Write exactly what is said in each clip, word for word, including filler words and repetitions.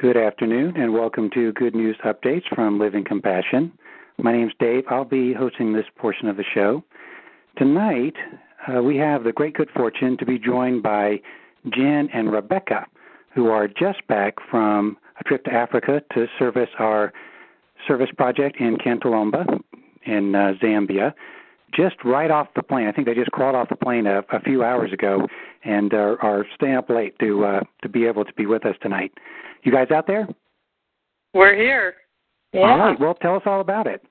Good afternoon, and welcome to Good News Updates from Living Compassion. My name's Dave. I'll be hosting this portion of the show. Tonight, uh, we have the great good fortune to be joined by Jen and Rebecca, who are just back from a trip to Africa to service our service project in Cantalomba in uh, Zambia. Just right off the plane. I think they just crawled off the plane a, a few hours ago and uh, are staying up late to uh, to be able to be with us tonight. You guys out there? We're here. Yeah. All right. Well, tell us all about it.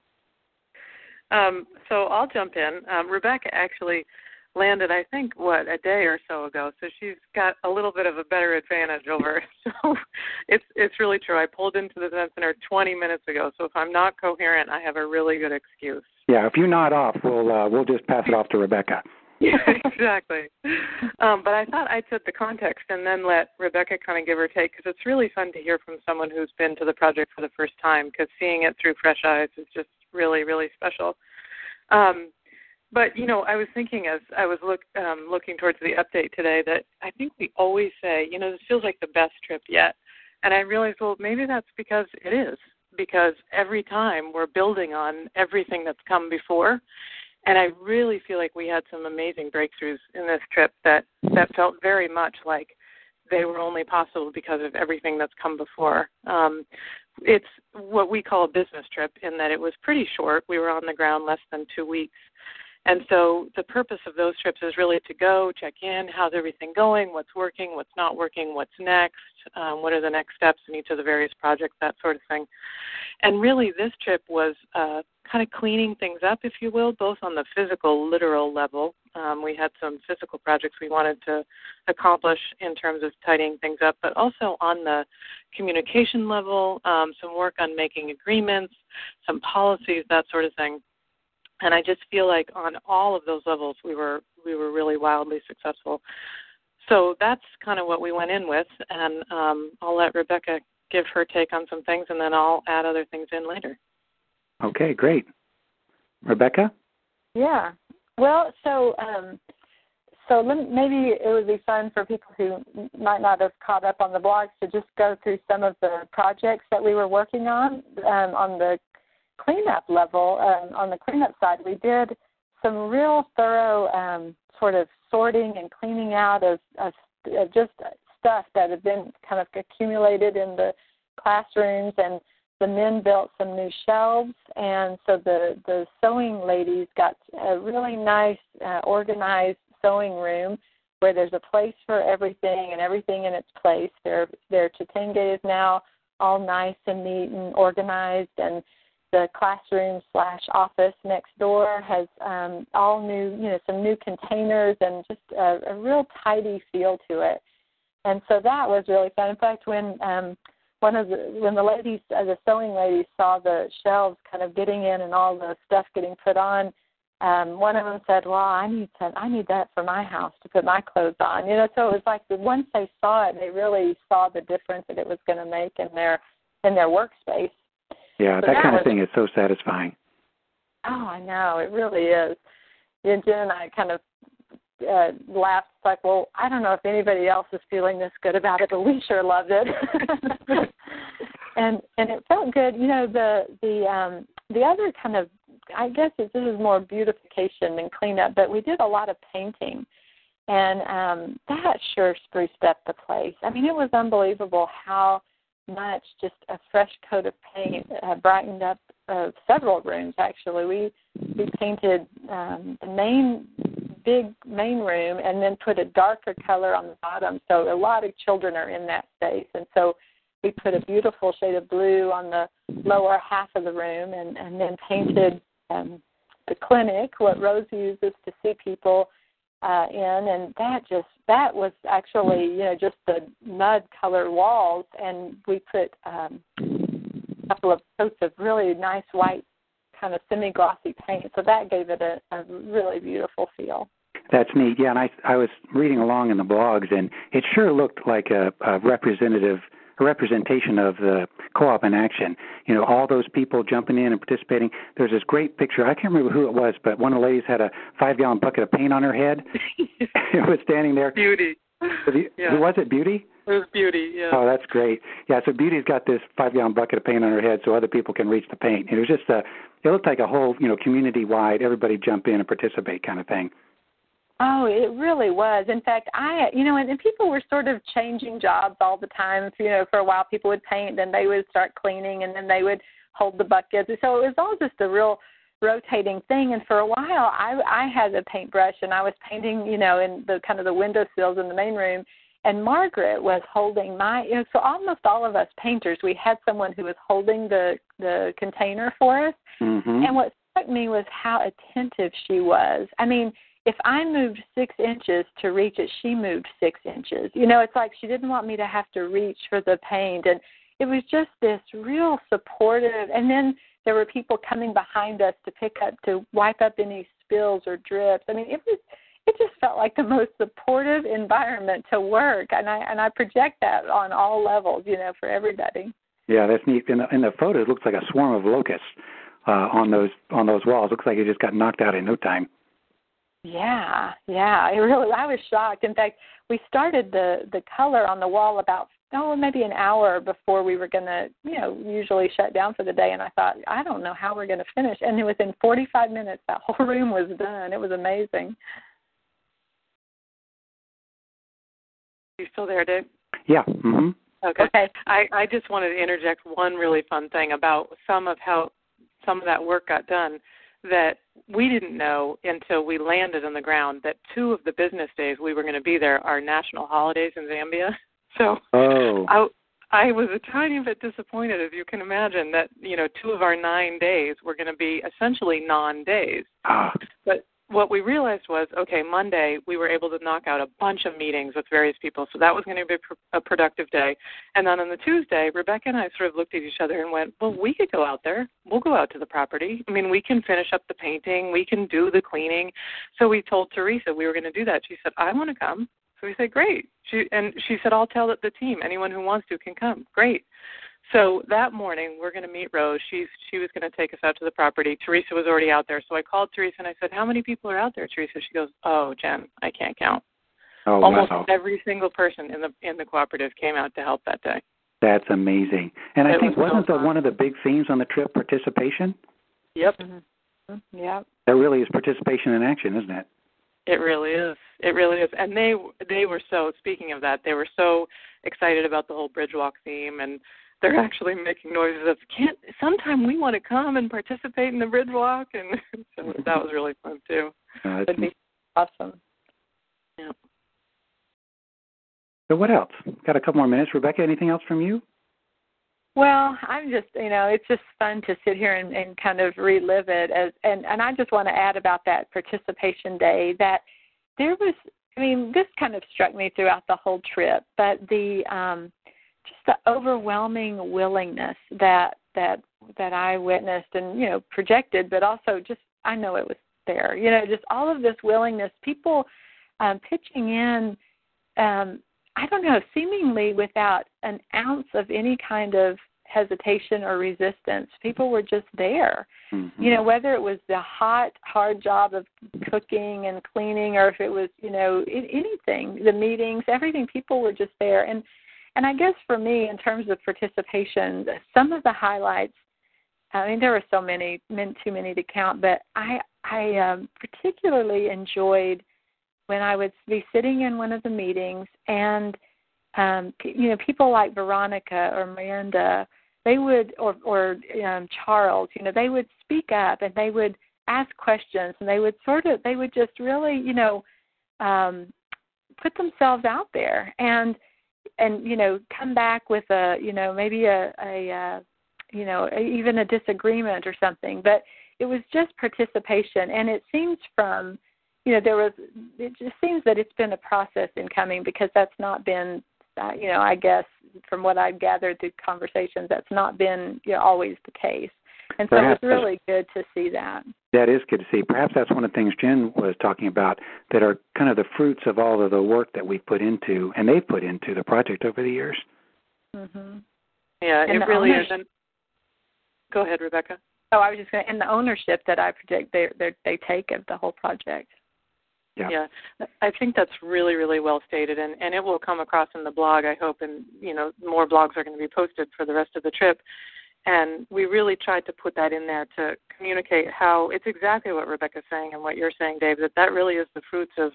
Um, so I'll jump in. Um, Rebecca actually landed, I think, what, a day or so ago. So she's got a little bit of a better advantage over. So it's it's really true. I pulled into the Zen Center twenty minutes ago. So if I'm not coherent, I have a really good excuse. Yeah. If you nod off, we'll uh, we'll just pass it off to Rebecca. Yeah, exactly. Um, but I thought I'd set the context and then let Rebecca kind of give her take, because it's really fun to hear from someone who's been to the project for the first time, because seeing it through fresh eyes is just really, really special. Um, but, you know, I was thinking as I was look, um, looking towards the update today that I think we always say, you know, this feels like the best trip yet. And I realized, well, maybe that's because it is, because every time we're building on everything that's come before. And I really feel like we had some amazing breakthroughs in this trip that, that felt very much like they were only possible because of everything that's come before. Um, it's what we call a business trip in that it was pretty short. We were on the ground less than two weeks. And so the purpose of those trips is really to go, check in, how's everything going, what's working, what's not working, what's next, um, what are the next steps in each of the various projects, that sort of thing. And really this trip was uh, kind of cleaning things up, if you will, both on the physical, literal level. Um, we had some physical projects we wanted to accomplish in terms of tidying things up, but also on the communication level, um, some work on making agreements, some policies, that sort of thing. And I just feel like on all of those levels, we were we were really wildly successful. So that's kind of what we went in with, and um, I'll let Rebecca give her take on some things, and then I'll add other things in later. Okay, great. Rebecca? Yeah. Well, so um, so maybe it would be fun for people who might not have caught up on the blogs to just go through some of the projects that we were working on um, on the cleanup level. Um, on the cleanup side, we did some real thorough um, sort of sorting and cleaning out of, of, of just stuff that had been kind of accumulated in the classrooms, and the men built some new shelves, and so the, the sewing ladies got a really nice uh, organized sewing room where there's a place for everything and everything in its place. Their, their chitenge is now all nice and neat and organized, and the classroom slash office next door has um, all new, you know, some new containers and just a, a real tidy feel to it. And so that was really fun. In fact, when um, one of the when the ladies, uh, the sewing ladies, saw the shelves kind of getting in and all the stuff getting put on, um, one of them said, "Well, I need to, I need that for my house to put my clothes on." You know, so it was like the, once they saw it, they really saw the difference that it was going to make in their in their workspace. Yeah, so that, that kind was, of thing is so satisfying. Oh, I know. It really is. And Jen and I kind of uh, laughed. It's like, well, I don't know if anybody else is feeling this good about it, but we sure loved it. and and it felt good. You know, the the um, the other kind of, I guess this is more beautification than cleanup, but we did a lot of painting. And um, that sure spruced up the place. I mean, it was unbelievable how much just a fresh coat of paint uh, brightened up uh, several rooms. Actually, we we painted um, the main big main room and then put a darker color on the bottom. So a lot of children are in that space, and so we put a beautiful shade of blue on the lower half of the room, and, and then painted um, the clinic, what Rose uses to see people uh, in, and that just that was actually, you know, just the mud-colored walls, and we put um, a couple of coats of really nice white kind of semi-glossy paint, so that gave it a, a really beautiful feel. That's neat. Yeah, and I I was reading along in the blogs, and it sure looked like a, a representative a representation of the co-op in action. You know, all those people jumping in and participating. There's this great picture. I can't remember who it was, but one of the ladies had a five-gallon bucket of paint on her head. It was standing there. Beauty. The, yeah. Who was it, Beauty? It was Beauty, yeah. Oh, that's great. Yeah, so Beauty's got this five-gallon bucket of paint on her head so other people can reach the paint. And it was just a, it looked like a whole, you know, community-wide, everybody jump in and participate kind of thing. Oh, it really was. In fact, I, you know, and, and people were sort of changing jobs all the time. You know, for a while people would paint, then they would start cleaning, and then they would hold the buckets. So it was all just a real rotating thing. And for a while, I, I had a paintbrush, and I was painting, you know, in the kind of the windowsills in the main room. And Margaret was holding my, you know, so almost all of us painters, we had someone who was holding the, the container for us. Mm-hmm. And what struck me was how attentive she was. I mean, if I moved six inches to reach it, she moved six inches. You know, it's like she didn't want me to have to reach for the paint. And it was just this real supportive. And then there were people coming behind us to pick up, to wipe up any spills or drips. I mean, it was, it just felt like the most supportive environment to work. And I, and I project that on all levels, you know, for everybody. Yeah, that's neat. In the, in the photo, it looks like a swarm of locusts uh, on those on those walls. It looks like it just got knocked out in no time. Yeah, yeah. It really, I was shocked. In fact, we started the, the color on the wall about, oh, maybe an hour before we were going to, you know, usually shut down for the day. And I thought, I don't know how we're going to finish. And within forty-five minutes, that whole room was done. It was amazing. You still there, Dave? Yeah. Mm-hmm. Okay. okay. I, I just wanted to interject one really fun thing about some of how some of that work got done that we didn't know until we landed on the ground that two of the business days we were going to be there are national holidays in Zambia. So oh. I, I was a tiny bit disappointed, as you can imagine, that, you know, two of our nine days were going to be essentially non-days. Ah. But what we realized was, okay, Monday we were able to knock out a bunch of meetings with various people, so that was going to be a productive day. And then on the Tuesday, Rebecca and I sort of looked at each other and went, well, we could go out there. We'll go out to the property. I mean, we can finish up the painting. We can do the cleaning. So we told Teresa we were going to do that. She said, I want to come. So we said, great. She, and she said, I'll tell the team. Anyone who wants to can come. Great. So that morning, we're going to meet Rose. She's, she was going to take us out to the property. Teresa was already out there. So I called Teresa, and I said, how many people are out there, Teresa? She goes, oh, Jen, I can't count. Oh, Almost wow. every single person in the in the cooperative came out to help that day. That's amazing. And I it think, was wasn't so that one of the big themes on the trip, participation? Yep. Mm-hmm. Yep. That really is participation in action, isn't it? It really is. It really is. And they they were so, speaking of that, they were so excited about the whole bridge walk theme, and they're actually making noises of, can't, sometime we want to come and participate in the bridge walk, and so that was really fun, too. Uh, That'd be awesome. Yeah. So what else? Got a couple more minutes. Rebecca, anything else from you? Well, I'm just, you know, it's just fun to sit here and, and kind of relive it. As, and, and I just want to add about that participation day that there was, I mean, this kind of struck me throughout the whole trip, but the um, just the overwhelming willingness that that that I witnessed and, you know, projected, but also just, I know it was there, you know, just all of this willingness, people um, pitching in, um, I don't know, seemingly without an ounce of any kind of hesitation or resistance. People were just there. Mm-hmm. You know, whether it was the hot, hard job of cooking and cleaning, or if it was, you know, anything, the meetings, everything, people were just there. And and I guess for me, in terms of participation, some of the highlights, I mean, there were so many, too many to count, but I, I um, particularly enjoyed when I would be sitting in one of the meetings and, um, you know, people like Veronica or Miranda, they would, or, or um, Charles, you know, they would speak up and they would ask questions and they would sort of, they would just really, you know, um, put themselves out there and, and, you know, come back with a, you know, maybe a, a uh, you know, even a disagreement or something. But it was just participation. And it seems from, you know, there was, it just seems that it's been a process in coming because that's not been, uh, you know, I guess from what I've gathered through conversations, that's not been, you know, always the case. And so Perhaps it was really good to see that. That is good to see. Perhaps that's one of the things Jen was talking about that are kind of the fruits of all of the work that we've put into, and they've put into the project over the years. Mm-hmm. Yeah, and it really is. And go ahead, Rebecca. Oh, I was just going to, and the ownership that I project they they they take of the whole project. Yeah. yeah. I think that's really, really well stated, and, and it will come across in the blog, I hope, and, you know, more blogs are going to be posted for the rest of the trip. And we really tried to put that in there to communicate how it's exactly what Rebecca's saying and what you're saying, Dave, that that really is the fruits of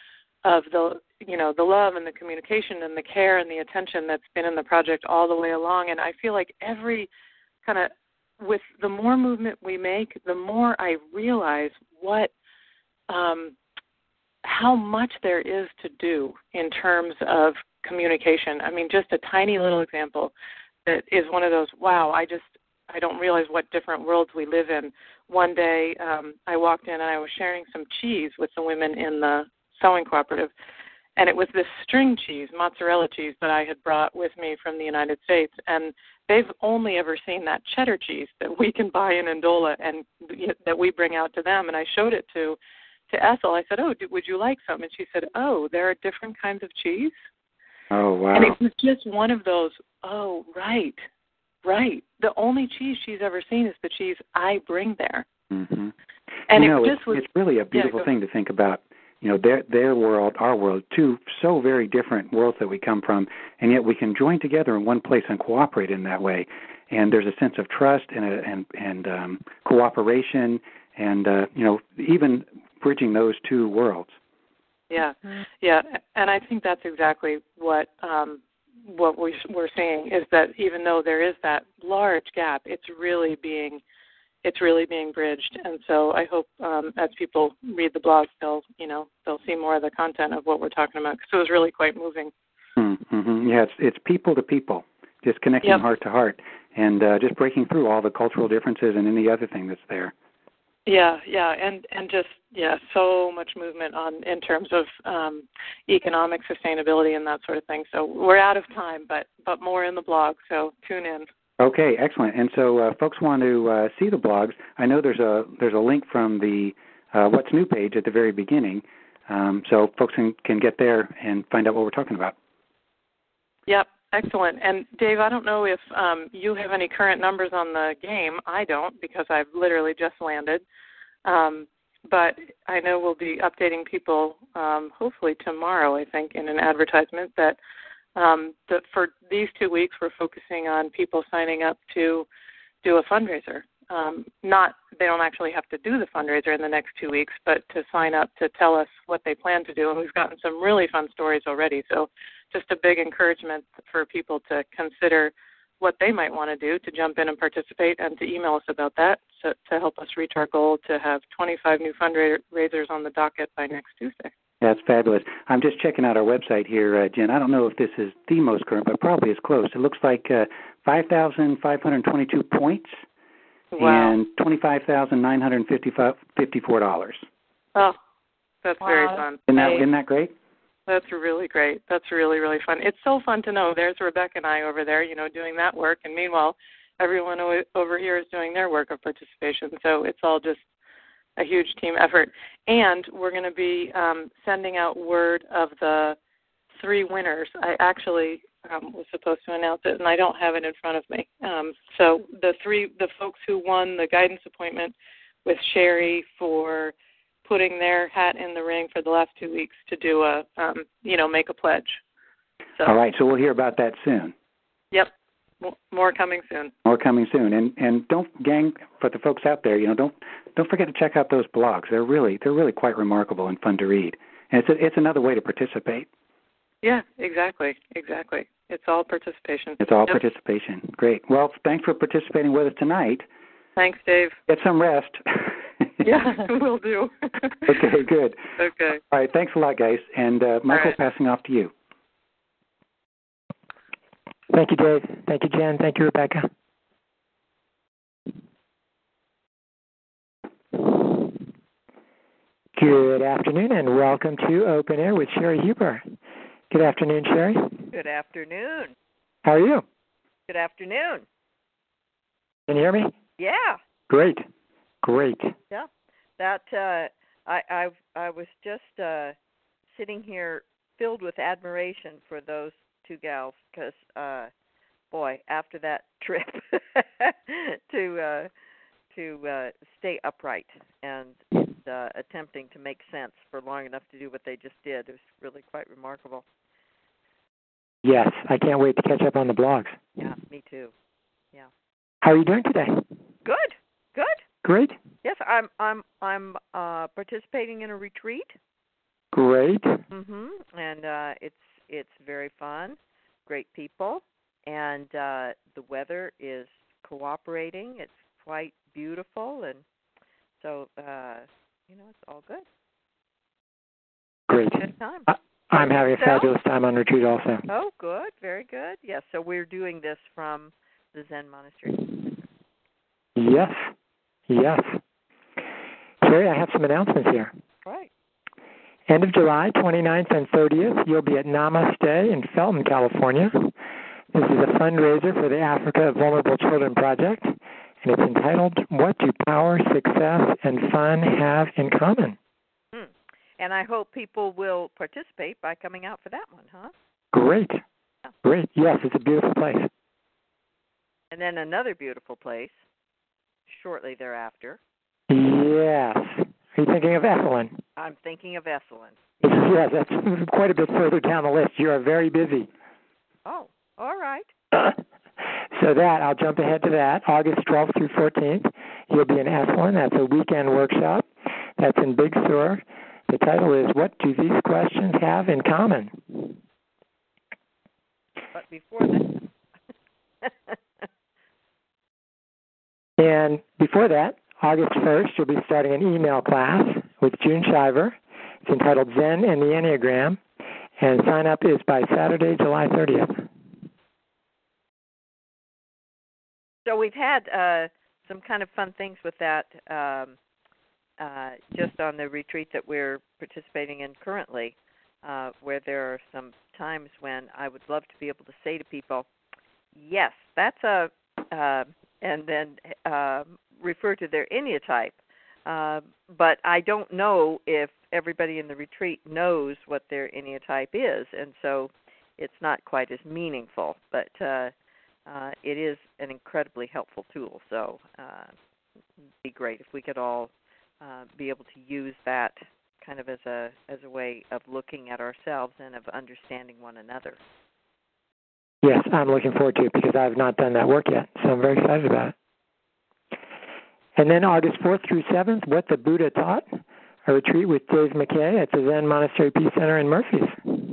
of the, you know, the love and the communication and the care and the attention that's been in the project all the way along. And I feel like every kind of, with the more movement we make, the more I realize what, um, how much there is to do in terms of communication. I mean, just a tiny little example that is one of those, wow, I just, I don't realize what different worlds we live in. One day um, I walked in and I was sharing some cheese with the women in the sewing cooperative, and it was this string cheese, mozzarella cheese, that I had brought with me from the United States, and they've only ever seen that cheddar cheese that we can buy in Ndola and that we bring out to them. And I showed it to, to Ethel. I said, oh, do, would you like some? And she said, oh, there are different kinds of cheese? Oh, wow. And it was just one of those, oh, right, right. The only cheese she's ever seen is the cheese I bring there. Mm-hmm. And you know, it just it's, was, it's really a beautiful yeah, thing to think about. You know, their their world, our world, two so very different worlds that we come from, and yet we can join together in one place and cooperate in that way. And there's a sense of trust and a, and and um, cooperation, and uh, you know, even bridging those two worlds. Yeah, yeah, and I think that's exactly what um, what we, we're seeing is that even though there is that large gap, it's really being it's really being bridged. And so I hope um, as people read the blog, they'll you know they'll see more of the content of what we're talking about, because it was really quite moving. Mm-hmm. Yeah, it's, it's people to people, just connecting yep. heart to heart, and uh, just breaking through all the cultural differences and any other thing that's there. Yeah, yeah, and, and just, yeah, so much movement on in terms of um, economic sustainability and that sort of thing. So we're out of time, but, but more in the blog, so tune in. Okay, excellent. And so uh, folks want to uh, see the blogs. I know there's a there's a link from the uh, What's New page at the very beginning, um, so folks can, can get there and find out what we're talking about. Yep, excellent. And Dave, I don't know if um, you have any current numbers on the game. I don't, because I've literally just landed. Um, but I know we'll be updating people um, hopefully tomorrow, I think, in an advertisement that um, that for these two weeks we're focusing on people signing up to do a fundraiser. Um, not they don't actually have to do the fundraiser in the next two weeks, but to sign up to tell us what they plan to do. And we've gotten some really fun stories already. So just a big encouragement for people to consider what they might want to do, to jump in and participate, and to email us about that so, to help us reach our goal to have twenty-five new fundraisers on the docket by next Tuesday. That's fabulous. I'm just checking out our website here, uh, Jen. I don't know if this is the most current, but probably is close. It looks like uh, five thousand five hundred twenty-two points wow. and twenty-five thousand nine hundred fifty-four dollars. Oh, that's wow. very fun. Isn't that, isn't that great? That's really great. That's really, really fun. It's so fun to know there's Rebecca and I over there, you know, doing that work. And meanwhile, everyone over here is doing their work of participation. So it's all just a huge team effort. And we're going to be um, sending out word of the three winners. I actually um, was supposed to announce it, and I don't have it in front of me. Um, so the three, the folks who won the guidance appointment with Sherry for putting their hat in the ring for the last two weeks to do a, um, you know, make a pledge. So, all right, so we'll hear about that soon. Yep, more coming soon. More coming soon, and and don't, gang, for the folks out there, you know, don't don't forget to check out those blogs. They're really they're really quite remarkable and fun to read, and it's a, it's another way to participate. Yeah, exactly, exactly. It's all participation. It's all yep. participation. Great. Well, thanks for participating with us tonight. Thanks, Dave. Get some rest. Yeah, we'll do. Okay, good. Okay. All right, thanks a lot, guys. And uh, Michael, right. passing off to you. Thank you, Dave. Thank you, Jen. Thank you, Rebecca. Good afternoon, and welcome to Open Air with Sherry Huber. Good afternoon, Sherry. Good afternoon. How are you? Good afternoon. Can you hear me? Yeah. Great. Great. Yeah. That uh, I I I was just uh, sitting here filled with admiration for those two gals, because uh, boy, after that trip to uh, to uh, stay upright and uh, uh, attempting to make sense for long enough to do what they just did. It was really quite remarkable. Yes, I can't wait to catch up on the blogs. Yeah, me too. Yeah. How are you doing today? Good. Good. Great. Yes, I'm I'm I'm uh, participating in a retreat. Great. Mhm. And uh, it's it's very fun. Great people, and uh, the weather is cooperating. It's quite beautiful, and so uh, you know, it's all good. Great. Good time. I, I'm having a So? fabulous time on retreat also. Oh, good. Very good. Yes. So we're doing this from the Zen Monastery. Yes. Yes. Sherry, I have some announcements here. Right. End of July, twenty-ninth and thirtieth, you'll be at Namaste in Felton, California. This is a fundraiser for the Africa Vulnerable Children Project, and it's entitled, What Do Power, Success, and Fun Have in Common? Hmm. And I hope people will participate by coming out for that one, huh? Great. Yeah. Great. Yes, it's a beautiful place. And then another beautiful place shortly thereafter. Yes. Are you thinking of Esalen? I'm thinking of Esalen. Yes, that's quite a bit further down the list. You are very busy. Oh, all right. So that, I'll jump ahead to that. August twelfth through fourteenth, you'll be in Esalen. That's a weekend workshop. That's in Big Sur. The title is, What Do These Questions Have in Common? But before that... And before that, August first, you'll be starting an email class with June Shiver. It's entitled Zen and the Enneagram, and sign up is by Saturday, July thirtieth. So we've had uh, some kind of fun things with that um, uh, just on the retreat that we're participating in currently, uh, where there are some times when I would love to be able to say to people, yes, that's a, uh, and then uh, refer to their enneatype. Uh, but I don't know if everybody in the retreat knows what their enneatype is, and so it's not quite as meaningful. But uh, uh, it is an incredibly helpful tool. So uh, it'd be great if we could all uh, be able to use that kind of as a as a way of looking at ourselves and of understanding one another. Yes, I'm looking forward to it because I've not done that work yet, so I'm very excited about it. And then August fourth through seventh, What the Buddha Taught, a retreat with Dave McKay at the Zen Monastery Peace Center in Murphys.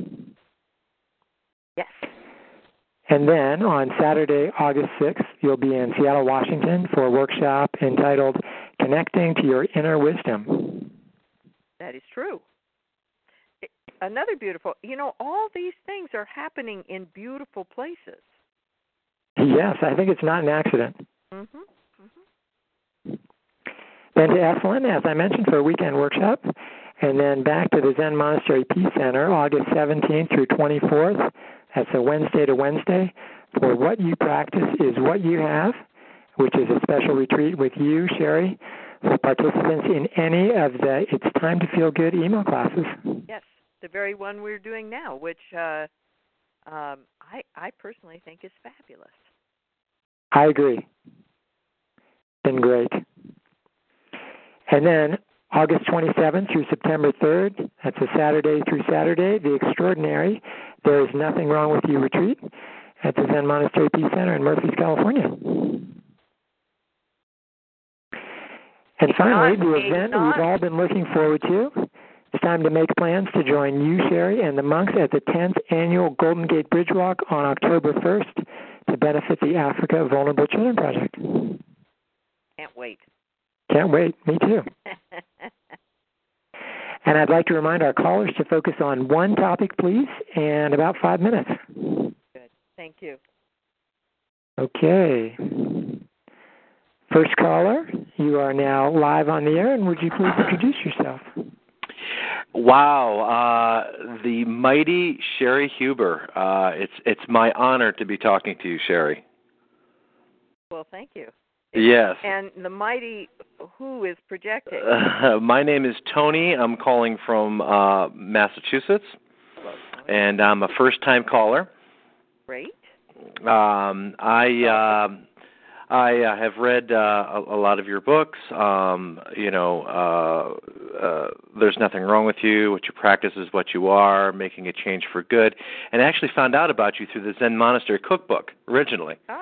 Yes. And then on Saturday, August sixth, you'll be in Seattle, Washington for a workshop entitled Connecting to Your Inner Wisdom. That is true. Another beautiful, you know, all these things are happening in beautiful places. Yes, I think it's not an accident. Mm-hmm. Mm-hmm. Then to Esalen, as I mentioned, for a weekend workshop, and then back to the Zen Monastery Peace Center, August seventeenth through twenty-fourth. That's a Wednesday to Wednesday, for What You Practice is What You Have, which is a special retreat with you, Sherry, for participants in any of the It's Time to Feel Good email classes. Yes, the very one we're doing now, which uh, um, I, I personally think is fabulous. I agree. Been great. And then August twenty-seventh through September third, that's a Saturday through Saturday, The Extraordinary, There Is Nothing Wrong With You retreat at the Zen Monastery Peace Center in Murphys, California. And finally, the event we've all been looking forward to. It's time to make plans to join you, Sherry, and the monks at the tenth Annual Golden Gate Bridge Walk on October first to benefit the Africa Vulnerable Children Project. Can't wait. Can't wait. Me too. And I'd like to remind our callers to focus on one topic, please, and about five minutes. Good. Thank you. Okay. First caller, you are now live on the air, and would you please introduce yourself? Wow, uh, the mighty Sherry Huber. Uh, it's it's my honor to be talking to you, Sherry. Well, thank you. Yes. And the mighty who is projecting? Uh, my name is Tony. I'm calling from uh, Massachusetts, and I'm a first-time caller. Great. Um, I uh, I uh, have read uh, a, a lot of your books. Um, you know, uh, uh, There's Nothing Wrong with You, What You Practice is What You Are, Making a Change for Good, and I actually found out about you through the Zen Monastery Cookbook originally. Ah.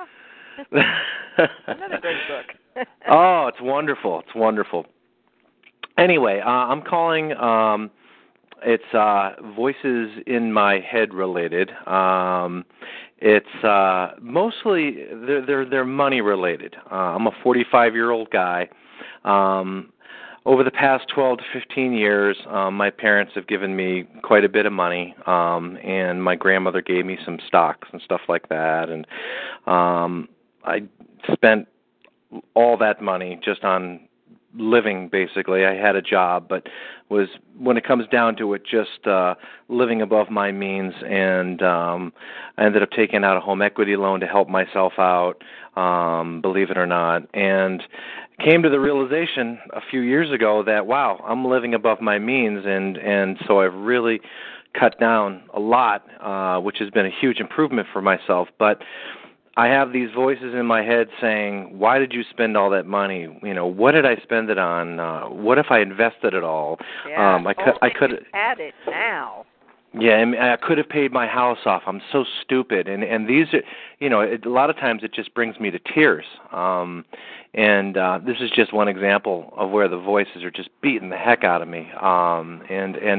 Another great book. Oh, it's wonderful. It's wonderful. Anyway, uh, I'm calling, um, it's uh, Voices in My Head related. Um, it's uh, mostly, they're, they're, they're money related. Uh, I'm a forty-five-year-old guy. Um, over the past twelve to fifteen years, um, my parents have given me quite a bit of money, um, and my grandmother gave me some stocks and stuff like that, and um, I spent all that money just on living, basically. I had a job, but was, when it comes down to it, just uh, living above my means, and um, I ended up taking out a home equity loan to help myself out, um, believe it or not, and came to the realization a few years ago that, wow, I'm living above my means, and, and so I've really cut down a lot, uh, which has been a huge improvement for myself, but I have these voices in my head saying, why did you spend all that money? You know, what did I spend it on? Uh, what if I invested it all? Yeah, um, I could, I could had it now. Yeah, I, mean, I could have paid my house off. I'm so stupid. And, and these are, you know, it, a lot of times it just brings me to tears. Um, and uh, this is just one example of where the voices are just beating the heck out of me. Um, and, and,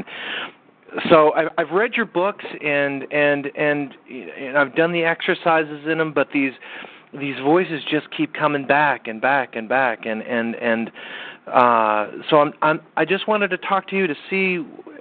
So I've, I've read your books, and, and and and I've done the exercises in them, but these these voices just keep coming back and back and back, and and and uh, so I'm, I'm I just wanted to talk to you to see,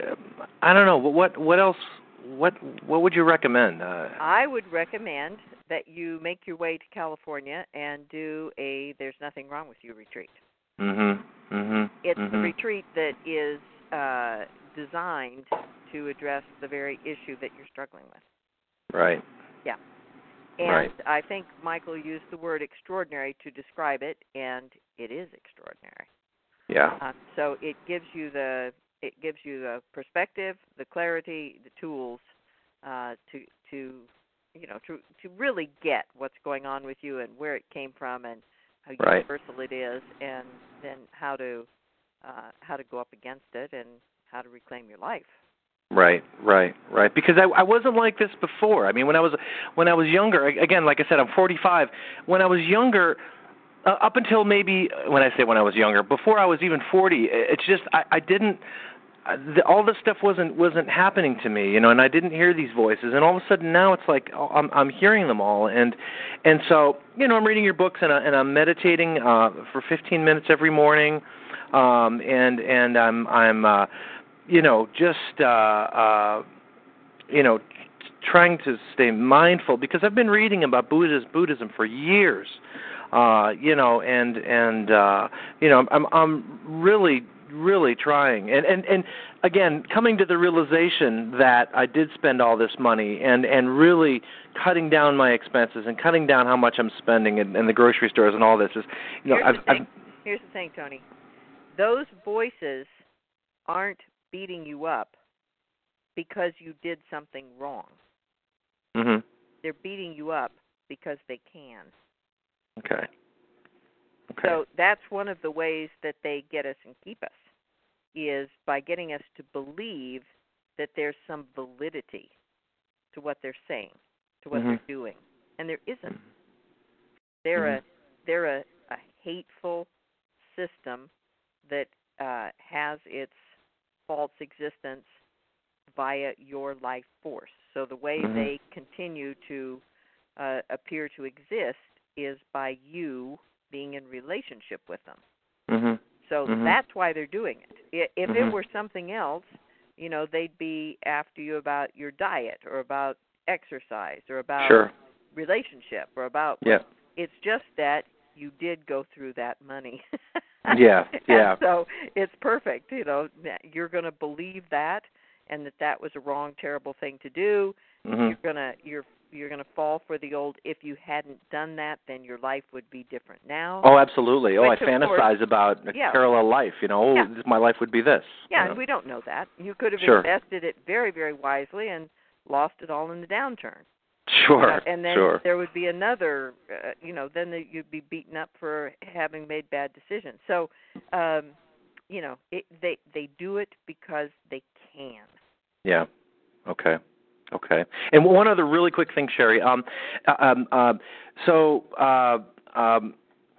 I don't know, what what else what what would you recommend? Uh, I would recommend that you make your way to California and do a There's Nothing Wrong with You retreat. Mhm. Mhm. It's mm-hmm. a retreat that is uh, designed to address the very issue that you're struggling with. Right. Yeah. And right. I think Michael used the word extraordinary to describe it, and it is extraordinary. Yeah. Uh, so it gives you the it gives you the perspective, the clarity, the tools uh, to to you know to to really get what's going on with you and where it came from and how right. universal it is, and then how to uh, how to go up against it and how to reclaim your life. Right, right, right. Because I, I wasn't like this before. I mean, when I was when I was younger, again, like I said, I'm forty-five. When I was younger, uh, up until maybe when I say when I was younger, before I was even forty, it's just I, I didn't. Uh, the, all this stuff wasn't wasn't happening to me, you know, and I didn't hear these voices. And all of a sudden now it's like oh, I'm I'm hearing them all, and and so you know I'm reading your books and, I, and I'm meditating uh, for fifteen minutes every morning, um, and and I'm I'm. Uh, you know, just, uh, uh, you know, t- trying to stay mindful, because I've been reading about Buddhism, Buddhism for years, uh, you know, and, and uh, you know, I'm, I'm really, really trying. And, and, and again, coming to the realization that I did spend all this money and, and really cutting down my expenses and cutting down how much I'm spending in, in the grocery stores and all this is, you know, Here's I've, the thing. I've, Here's the thing, Tony. Those voices aren't beating you up because you did something wrong. mm-hmm. They're beating you up because they can. Okay. Okay. So that's one of the ways that they get us and keep us, is by getting us to believe that there's some validity to what they're saying, to what mm-hmm. they're doing, and there isn't. They're mm-hmm. a they're a, a hateful system that uh, has its false existence via your life force. So the way mm-hmm. they continue to uh, appear to exist is by you being in relationship with them. Mm-hmm. So mm-hmm. that's why they're doing it. If mm-hmm. it were something else, you know, they'd be after you about your diet or about exercise or about sure. relationship or about... Yeah. It's just that you did go through that money. yeah, yeah. And so it's perfect. You know, you're going to believe that, and that that was a wrong, terrible thing to do. Mm-hmm. You're gonna you're you're gonna fall for the old. If you hadn't done that, then your life would be different now. Oh, absolutely. Oh, Which, I fantasize course, about a yeah. parallel life. You know, oh, yeah. my life would be this. Yeah, you know? and we don't know that. You could have sure. invested it very, very wisely and lost it all in the downturn. Sure. Uh, and then sure. there would be another, uh, you know, then the, you'd be beaten up for having made bad decisions. So, um, you know, it, they they do it because they can. Yeah. Okay. Okay. And one other really quick thing, Sherry. Um, um, uh, so, uh, um,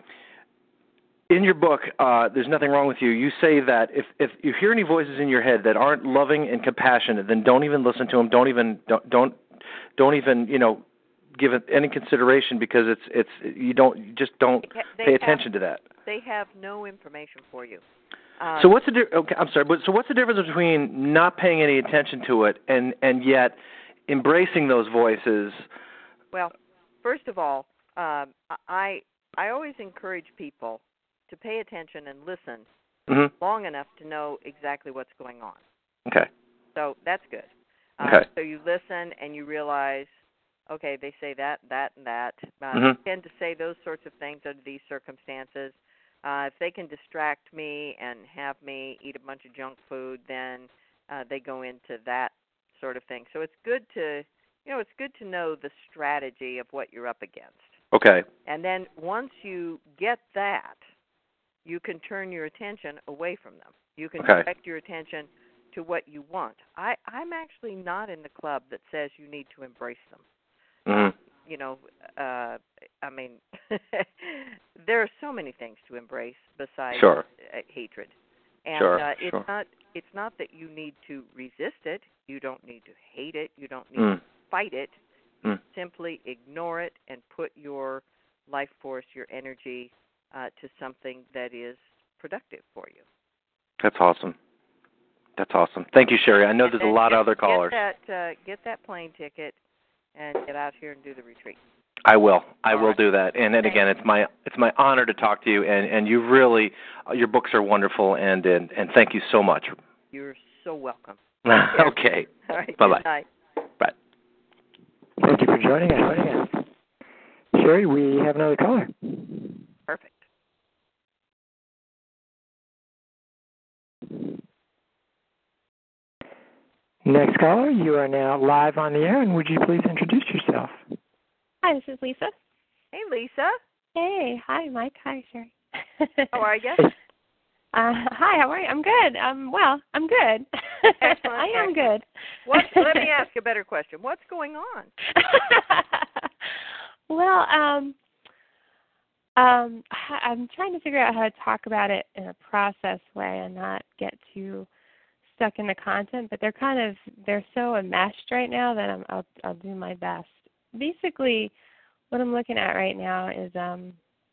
in your book, uh, There's Nothing Wrong with You, you say that if, if you hear any voices in your head that aren't loving and compassionate, then don't even listen to them. Don't even don't don't, don't even you know give it any consideration, because it's it's you don't you just don't they, they pay have, attention to that. They have no information for you. Um, so what's the di- okay? I'm sorry, but so what's the difference between not paying any attention to it and and yet embracing those voices? Well, first of all, um, I I always encourage people to pay attention and listen mm-hmm. long enough to know exactly what's going on. Okay. So that's good. Um, okay. So you listen and you realize, okay, they say that, that, and that. Uh, mm-hmm. They tend to say those sorts of things under these circumstances. Uh, if they can distract me and have me eat a bunch of junk food, then uh, they go into that sort of thing. So it's good to, you know, it's good to know the strategy of what you're up against. Okay. And then once you get that, you can turn your attention away from them. You can okay. direct your attention to what you want. I, I'm actually not in the club that says you need to embrace them. Mm-hmm. Uh, you know, uh, I mean, there are so many things to embrace besides sure. uh, hatred. And sure. uh, it's sure. not it's not that you need to resist it. You don't need to hate it. You don't need mm. to fight it. Mm. Simply ignore it and put your life force, your energy, uh, to something that is productive for you. That's awesome. That's awesome. Thank you, Sherry. I know and there's a lot get, of other callers. Get that, uh, get that plane ticket and get out here and do the retreat. I will. I All will right. do that. And, and again, it's my it's my honor to talk to you. And, and you really, your books are wonderful. And, and and thank you so much. You're so welcome. Okay. All right. Bye Good bye. night. Bye. Thank you for joining us. Joining us. Sherry, we have another caller. Perfect. Next caller, you are now live on the air, and would you please introduce yourself? Hi, this is Lisa. Hey, Lisa. Hey, hi, Mike. Hi, Sherry. How are you? Uh, hi, how are you? I'm good. Um, well, I'm good. Excellent. I am good. What? Let me ask a better question. What's going on? well, um, um, I'm trying to figure out how to talk about it in a process way and not get too stuck in the content. But they're kind of they're so enmeshed right now that I'm, I'll I'll do my best. Basically, what I'm looking at right now is um.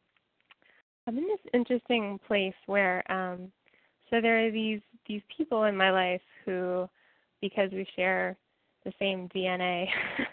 I'm in this interesting place where, um, so there are these these people in my life who, because we share the same D N A,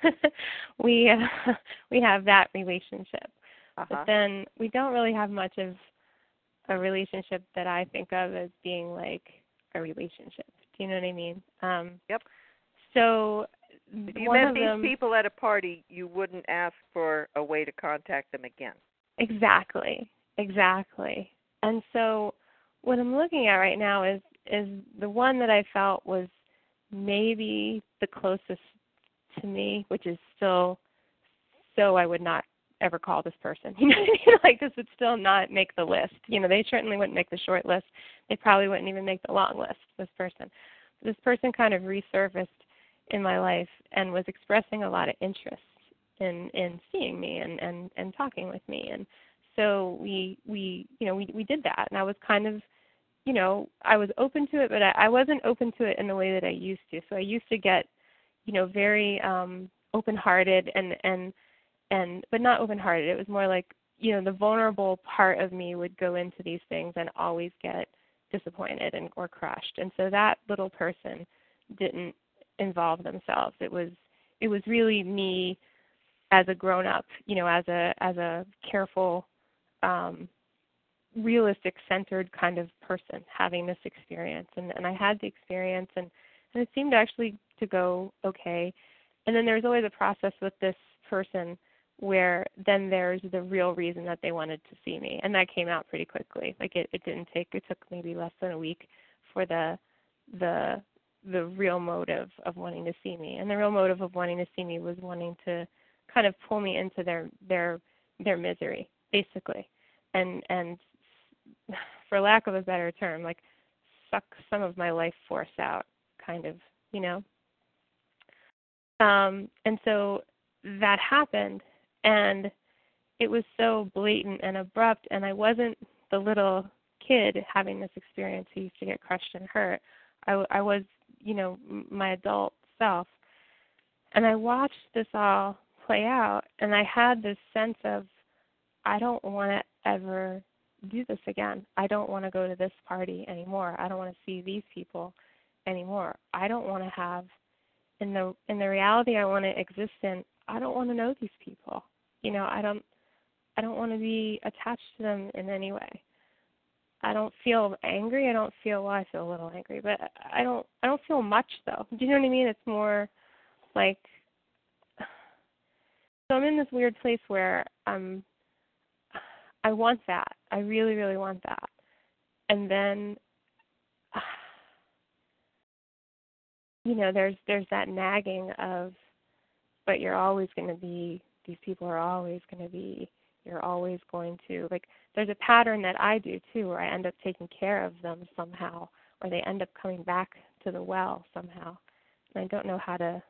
we uh, we have that relationship. Uh-huh. But then we don't really have much of a relationship that I think of as being like a relationship. Do you know what I mean? Um, yep. So if you one met of these them, people at a party, you wouldn't ask for a way to contact them again. Exactly. Exactly. And so what I'm looking at right now is is the one that I felt was maybe the closest to me, which is still so I would not ever call this person. You know what I mean? Like this would still not make the list. You know, they certainly wouldn't make the short list. They probably wouldn't even make the long list, this person. This person kind of resurfaced in my life and was expressing a lot of interest in, in seeing me and, and, and talking with me. And so we we you know we we did that, and I was kind of you know I was open to it, but I, I wasn't open to it in the way that I used to. So I used to get you know very um, open-hearted and and and but not open-hearted. It was more like you know the vulnerable part of me would go into these things and always get disappointed and or crushed. And so that little person didn't involve themselves. It was it was really me as a grown-up, you know, as a as a careful. Um, realistic centered kind of person having this experience and, and I had the experience and, and it seemed actually to go okay. And then there's always a process with this person where then there's the real reason that they wanted to see me, and that came out pretty quickly. Like it, it didn't take it took maybe less than a week for the the the real motive of wanting to see me. And the real motive of wanting to see me was wanting to kind of pull me into their their their misery, basically, and and for lack of a better term, like suck some of my life force out, kind of, you know. Um, and so that happened, and it was so blatant and abrupt, and I wasn't the little kid having this experience who used to get crushed and hurt. I, I was, you know, my adult self. And I watched this all play out, and I had this sense of, I don't want to ever do this again. I don't want to go to this party anymore. I don't want to see these people anymore. I don't want to have, in the in the reality I want to exist in, I don't want to know these people. You know, I don't I don't want to be attached to them in any way. I don't feel angry. I don't feel, well, I feel a little angry, but I don't I don't feel much, though. Do you know what I mean? It's more like, so I'm in this weird place where I'm, I want that. I really, really want that. And then, you know, there's there's that nagging of, but you're always going to be, these people are always going to be, you're always going to, like, there's a pattern that I do, too, where I end up taking care of them somehow, or they end up coming back to the well somehow. And I don't know how to,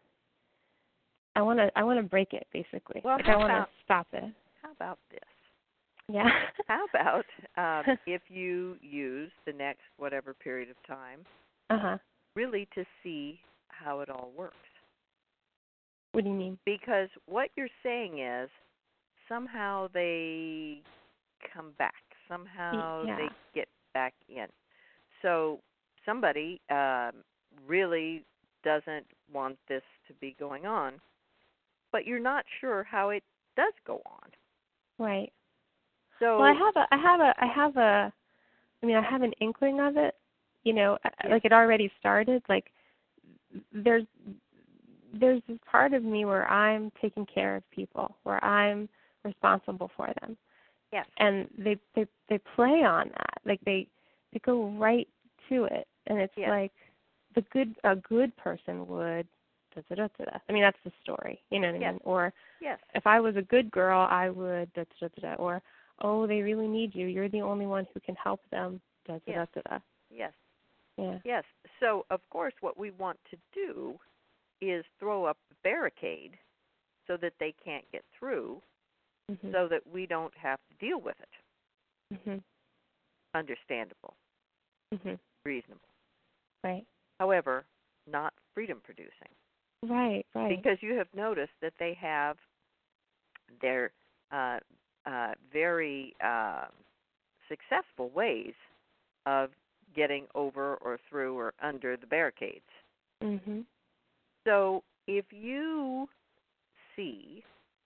I want to I want to break it, basically. Well, like, how I want about, to stop it. How about this? Yeah. How about um, if you use the next whatever period of time uh-huh. really to see how it all works? What do you mean? Because what you're saying is somehow they come back. Somehow yeah. they get back in. So somebody um, really doesn't want this to be going on, but you're not sure how it does go on. Right. So well, I have a, I have a, I have a, I mean, I have an inkling of it. You know, yeah. like it already started. Like there's, there's this part of me where I'm taking care of people, where I'm responsible for them. Yes. And they, they, they play on that. Like they, they go right to it, and it's yes. like the good, a good person would. Da, da, da, da, da. I mean, that's the story. You know what I yes. mean? Or yes. if I was a good girl, I would. Da, da, da, da, or oh, they really need you. You're the only one who can help them. Da, da, yes. da, da, da. Yes. Yeah. Yes. So, of course, what we want to do is throw up the barricade so that they can't get through, mm-hmm. so that we don't have to deal with it. Mm-hmm. Understandable. Mm-hmm. Reasonable. Right. However, not freedom-producing. Right, right. Because you have noticed that they have their uh, uh, very uh, successful ways of getting over or through or under the barricades. Mm-hmm. So if you see,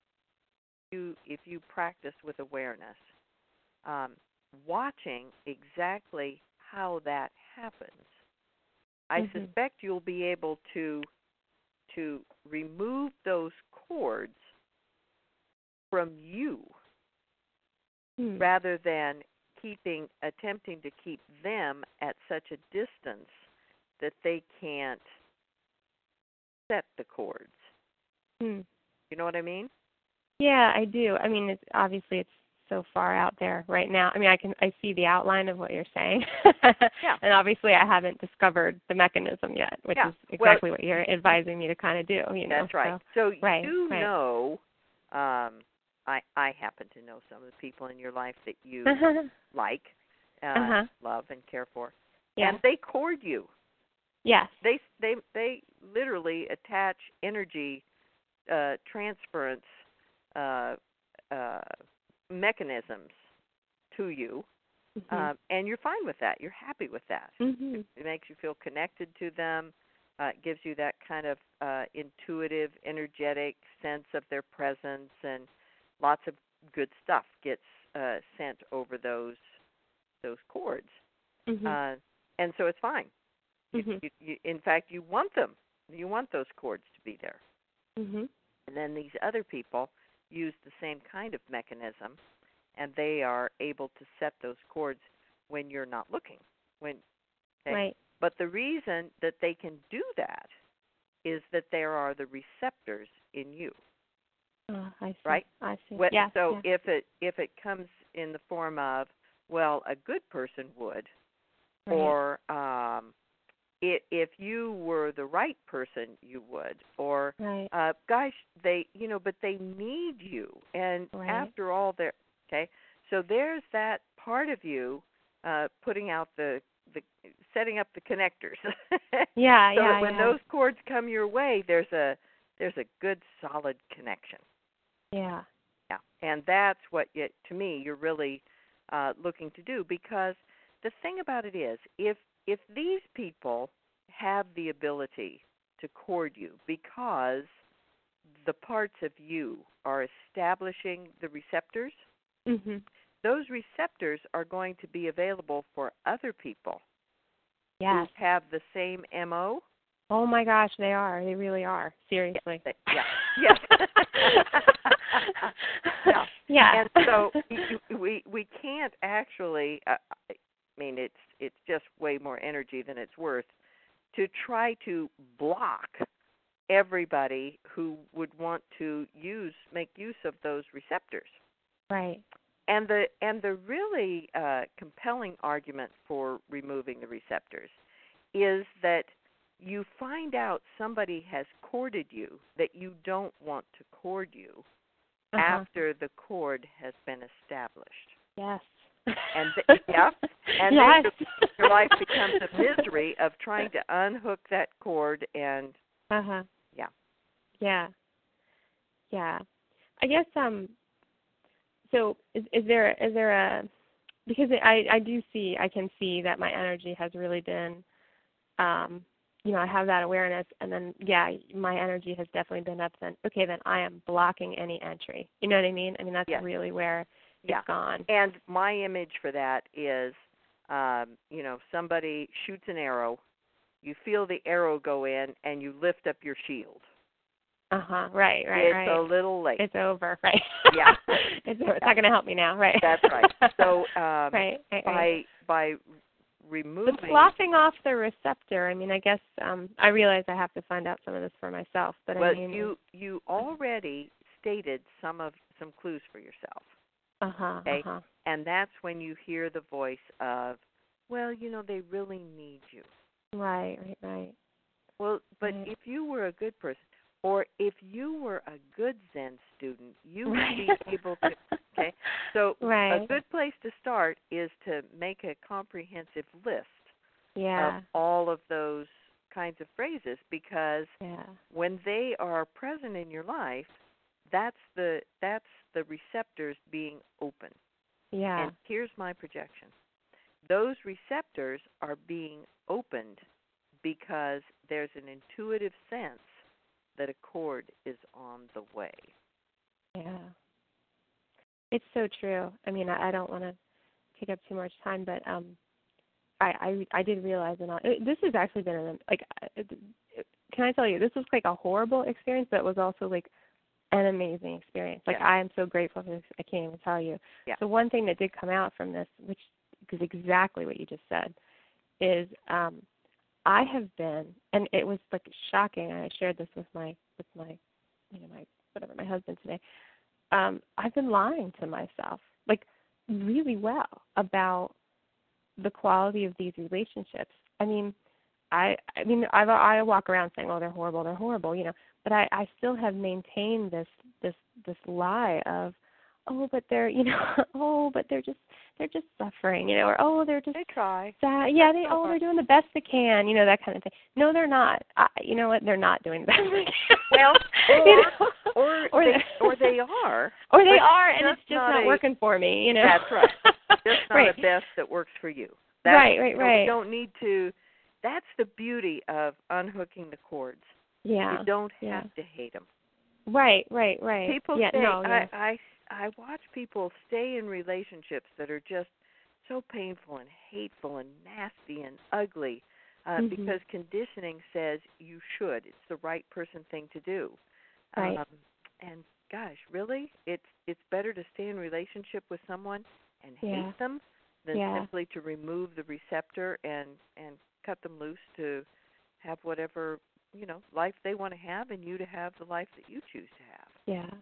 you if you practice with awareness, um, watching exactly how that happens, I mm-hmm. suspect you'll be able to to remove those cords from you mm. rather than keeping attempting to keep them at such a distance that they can't set the cords. Mm. You know what I mean? Yeah, I do. I mean, it's obviously it's so far out there right now. I mean, I can I see the outline of what you're saying. yeah. And obviously I haven't discovered the mechanism yet, which yeah. is exactly well, what you're advising me to kind of do, you know. That's right. So, so right, you right. know um I I happen to know some of the people in your life that you like, uh, uh-huh. love and care for. Yeah. And they cord you. Yes. They they they literally attach energy uh, transference uh, uh, mechanisms to you, mm-hmm. um, and you're fine with that. You're happy with that. Mm-hmm. It makes you feel connected to them. Uh, it gives you that kind of uh, intuitive, energetic sense of their presence, and lots of good stuff gets uh, sent over those those cords. Mm-hmm. Uh, and so it's fine. You, mm-hmm. you, you, in fact, you want them. You want those cords to be there. Mm-hmm. And then these other people use the same kind of mechanism, and they are able to set those cords when you're not looking. When, okay? Right. But the reason that they can do that is that there are the receptors in you. Oh, I see. Right? I see. What, yeah. so yeah. if it if it comes in the form of, well, a good person would, Right. or um, it, if you were the right person, you would, or Right. uh, gosh, they, you know, but they need you, and Right. after all, they're okay. So there's that part of you uh, putting out the the setting up the connectors. Yeah, so yeah, that when yeah. those cords come your way, there's a there's a good solid connection. Yeah. Yeah, and that's what you, to me you're really uh, looking to do, because the thing about it is, if if these people have the ability to cord you because the parts of you are establishing the receptors, Mhm. those receptors are going to be available for other people Yes. who have the same M O. Oh my gosh, they are. They really are. Seriously. Yeah. Yeah. Yes. yeah. Yeah. And so we we can't actually. Uh, I mean, it's it's just way more energy than it's worth to try to block everybody who would want to use make use of those receptors. Right. And the and the really uh, compelling argument for removing the receptors is that you find out somebody has corded you that you don't want to cord you Uh-huh. after the cord has been established. Yes. And th- yeah, and yes. then your, your life becomes a misery of trying to unhook that cord and Uh-huh. yeah. Yeah. Yeah. I guess um so is is there is there a because I I do see I can see that my energy has really been um you know, I have that awareness, and then, yeah, my energy has definitely been up then. Okay, then I am blocking any entry. You know what I mean? I mean, that's Yes. really where it's yeah. gone. And my image for that is, um, you know, somebody shoots an arrow, you feel the arrow go in, and you lift up your shield. Uh-huh, right, right, it's right. It's a little late. It's over, right. Yeah. it's over. It's not going to help me now, right. That's right. So um, right, right, by right. by removing... But sloughing off the receptor, I mean, I guess um, I realize I have to find out some of this for myself. But well, I mean, you you already stated some of some clues for yourself. Uh-huh, okay? uh-huh. And that's when you hear the voice of, well, you know, they really need you. Right, right, right. Well, but right. if you were a good person, or if you were a good Zen student, you would right. be able to, okay? So right. a good place to start is to make a comprehensive list yeah. of all of those kinds of phrases, because yeah. when they are present in your life, that's the that's the receptors being open. Yeah. And here's my projection. Those receptors are being opened because there's an intuitive sense that a cord is on the way. Yeah. It's so true. I mean, I, I don't want to take up too much time, but um, I, I I did realize, and it, this has actually been an, like, it, it, can I tell you, this was like a horrible experience, but it was also like an amazing experience. Like, yeah. I am so grateful for this. I can't even tell you. Yeah. So one thing that did come out from this, which is exactly what you just said, is um, I have been, and it was like shocking. I shared this with my with my, you know, my whatever my husband today. Um, I've been lying to myself, like really well, about the quality of these relationships. I mean, I I mean I I walk around saying, oh, they're horrible, they're horrible, you know, but I, I still have maintained this this this lie of, oh, but they're, you know, oh, but they're just they're just suffering, you know, or oh, they're just they try. sad. Yeah, they oh, they're doing the best they can, you know, that kind of thing. No, they're not. I, you know what? They're not doing the best they can. Well, or you know? or or, they, or they are, or they are, and it's just not, not a, working for me, you know. That's right. Just not right. a best that works for you. That's, right, right, you know, right. We don't need to. That's the beauty of unhooking the cords. Yeah. You don't have yeah. to hate them. Right, right, right. People yeah, stay. no, yeah. I, I I watch people stay in relationships that are just so painful and hateful and nasty and ugly uh, mm-hmm. because conditioning says you should. It's the right person thing to do. Right. Um, and gosh, really, it's it's better to stay in relationship with someone and yeah. hate them than yeah. simply to remove the receptor and and cut them loose to have whatever, you know, life they want to have, and you to have the life that you choose to have. Yeah.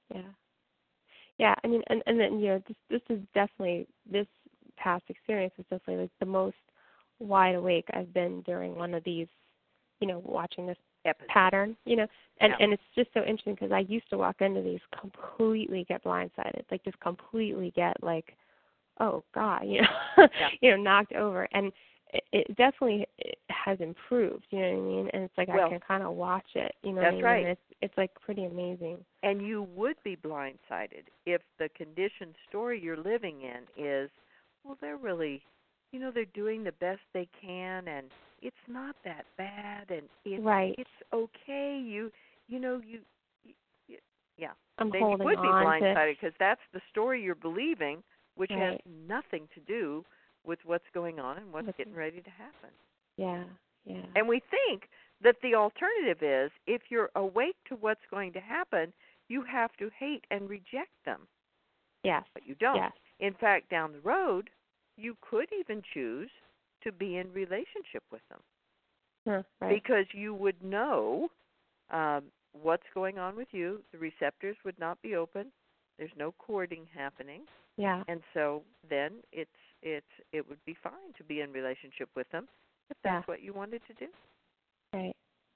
Yeah. Yeah, I mean, and, and then, you know, this, this is definitely, this past experience is definitely like the most wide awake I've been during one of these, you know, watching this Episode. pattern, you know, and, yeah. and it's just so interesting because I used to walk into these completely get blindsided, like just completely get like, oh God, you know, yeah. you know, knocked over. And it, it definitely has improved, you know what I mean? And it's like well, I can kind of watch it, you know that's what I mean? right. And it's, it's like pretty amazing. And you would be blindsided if the conditioned story you're living in is, well, they're really, you know, they're doing the best they can, and it's not that bad, and it's right. it's okay. You you know you, you, you yeah. I'm then holding you would be on blindsided to... because that's the story you're believing, which right. has nothing to do with what's going on and what's What's getting ready to happen. Yeah, yeah. And we think that the alternative is if you're awake to what's going to happen, you have to hate and reject them. Yes. But you don't. Yes. In fact, down the road, you could even choose to be in relationship with them. Huh, right. Because you would know um, what's going on with you. The receptors would not be open. There's no courting happening. Yeah. And so then it's it's it would be fine to be in relationship with them if that's yeah. what you wanted to do. Right.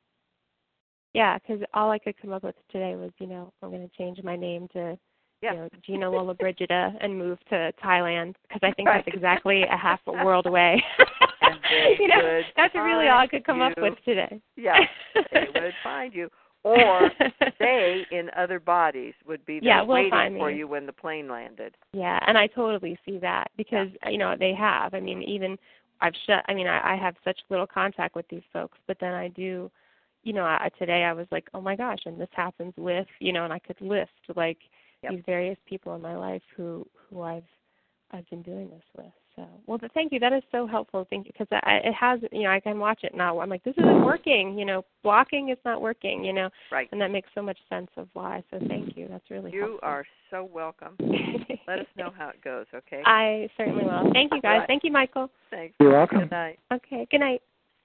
Yeah, because all I could come up with today was, you know, I'm going to change my name to, yeah. you know, Gina Lola Brigida and move to Thailand because I think right. that's exactly a half a world away. And they you know, could that's really all I could come you. up with today. Yeah, they would find you. Or they, in other bodies, would be there yeah, we'll waiting find for me. you when the plane landed. Yeah, and I totally see that because, yeah. you know, they have. I mean, even I've shut, I mean, I, I have such little contact with these folks, but then I do, you know, I, today I was like, oh my gosh, and this happens with, you know, and I could list like yep. these various people in my life who, who I've, I've been doing this with. So, well, but thank you. That is so helpful. Thank you, because it has, you know, I can watch it now. I'm like, this isn't working. You know, blocking is not working. You know, right? And that makes so much sense of why. So, thank you. That's really you helpful. You are so welcome. Let us know how it goes. Okay. I certainly will. Thank you, guys. Right. Thank you, Michael. Thanks. You're welcome. Good night. Okay. Good night.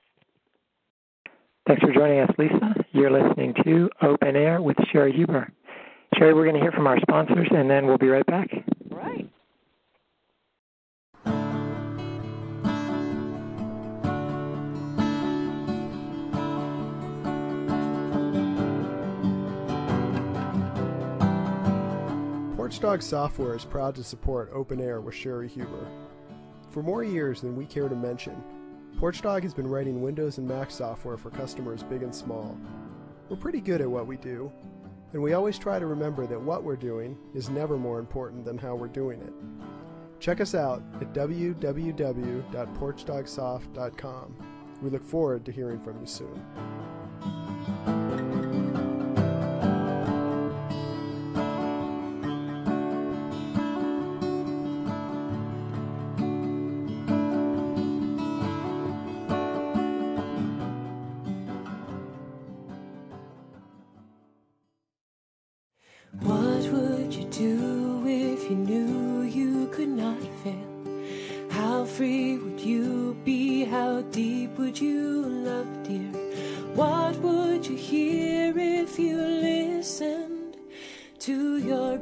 Thanks for joining us, Lisa. You're listening to Open Air with Sherry Huber. Sherry, we're going to hear from our sponsors, and then we'll be right back. All right. Porchdog Software is proud to support Open Air with Sherry Huber. For more years than we care to mention, Porchdog has been writing Windows and Mac software for customers big and small. We're pretty good at what we do, and we always try to remember that what we're doing is never more important than how we're doing it. Check us out at w w w dot porchdog soft dot com. We look forward to hearing from you soon. What would you do if you knew you could not fail? How free would you be? How deep would you love, dear? What would you hear if you listened to your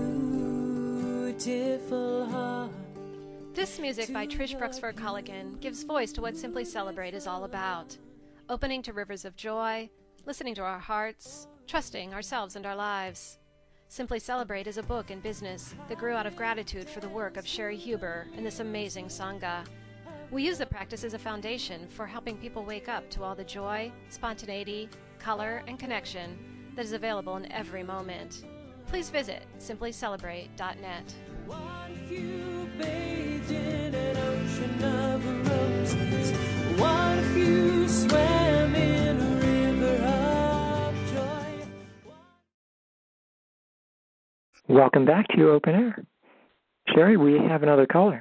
beautiful heart? This music by Trish Bruxford Culligan gives voice to what Simply Celebrate is all about. Opening to rivers of joy, listening to our hearts, trusting ourselves and our lives. Simply Celebrate is a book and business that grew out of gratitude for the work of Sherry Huber and this amazing Sangha. We use the practice as a foundation for helping people wake up to all the joy, spontaneity, color, and connection that is available in every moment. Please visit simply celebrate dot net. What if you bathed in an ocean of roses? What if you swam in a river of joy? Welcome back to Open Air. Sherry, we have another caller.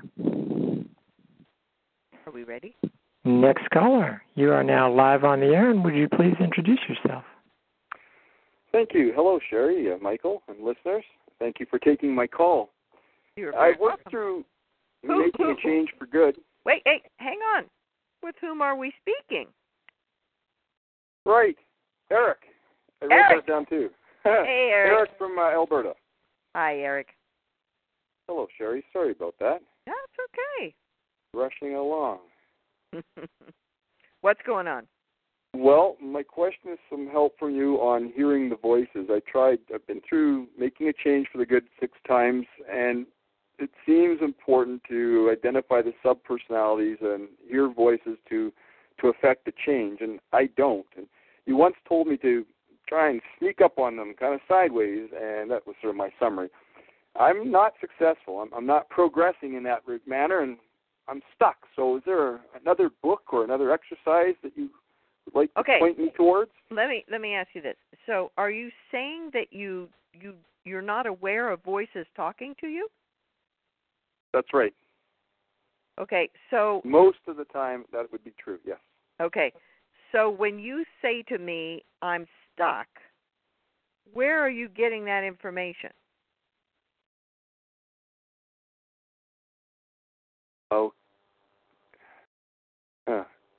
Are we ready? Next caller. You are now live on the air, and would you please introduce yourself? Thank you. Hello, Sherry, uh, Michael, and listeners. Thank you for taking my call. You're I've worked welcome. through making a change for good. Wait, hey, hang on. With whom are we speaking? Right. Eric. I wrote Eric. that down, too. Hey, Eric. Eric from uh, Alberta. Hi, Eric. Hello, Sherry. Sorry about that. That's okay. Rushing along. What's going on? Well, my question is some help from you on hearing the voices. I tried, I've been through making a change for the good six times, and it seems important to identify the sub-personalities and hear voices to to affect the change, and I don't. And you once told me to try and sneak up on them kind of sideways, and that was sort of my summary. I'm not successful. I'm, I'm not progressing in that manner, and I'm stuck. So is there another book or another exercise that you would like to okay. point me towards? Let me let me ask you this. So are you saying that you you you're not aware of voices talking to you? That's right. Okay, so most of the time that would be true, yes. Okay, so when you say to me, I'm stuck, where are you getting that information? Oh. Huh.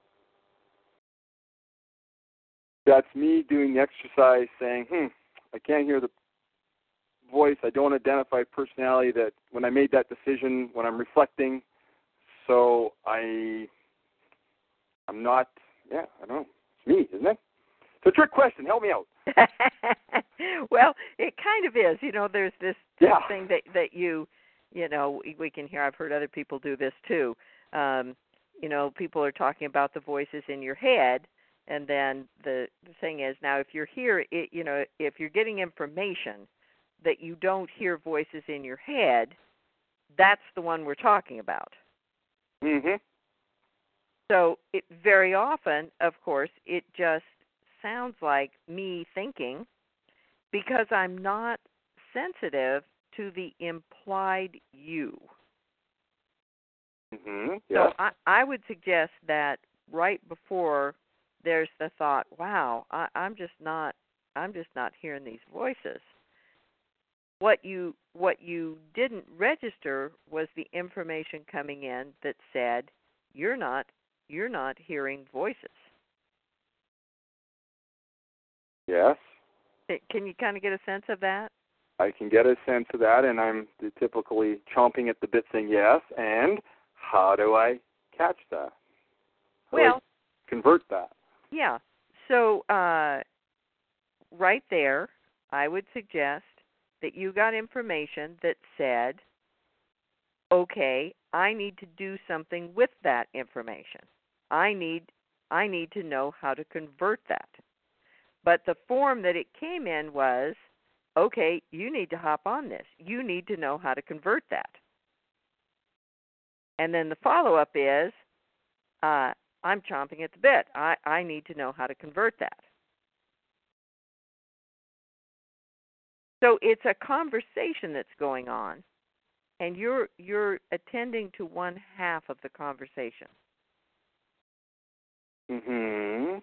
That's me doing the exercise saying, hmm, I can't hear the voice. I don't identify personality that when I made that decision, when I'm reflecting. So I, I'm not, yeah, I don't know. It's me, isn't it? It's a trick question. Help me out. Well, it kind of is. You know, there's this, this yeah. thing that, that you, you know, we can hear. I've heard other people do this too. Um, you know, people are talking about the voices in your head, and then the, the thing is, now if you're here, it, you know, if you're getting information that you don't hear voices in your head, that's the one we're talking about. Mm-hmm. So it very often, of course, it just sounds like me thinking because I'm not sensitive to the implied you. Mm-hmm. So I, I would suggest that right before there's the thought, wow, I, I'm just not I'm just not hearing these voices. What you what you didn't register was the information coming in that said you're not you're not hearing voices. Yes. Can you kind of get a sense of that? I can get a sense of that, and I'm typically chomping at the bit saying yes, and how do I catch that? How well, convert that? Yeah. So uh, right there, I would suggest that you got information that said, okay, I need to do something with that information. I need I need to know how to convert that. But the form that it came in was, okay, you need to hop on this. You need to know how to convert that. And then the follow-up is, uh, I'm chomping at the bit. I, I need to know how to convert that. So it's a conversation that's going on, and you're you're attending to one half of the conversation. Mm-hmm.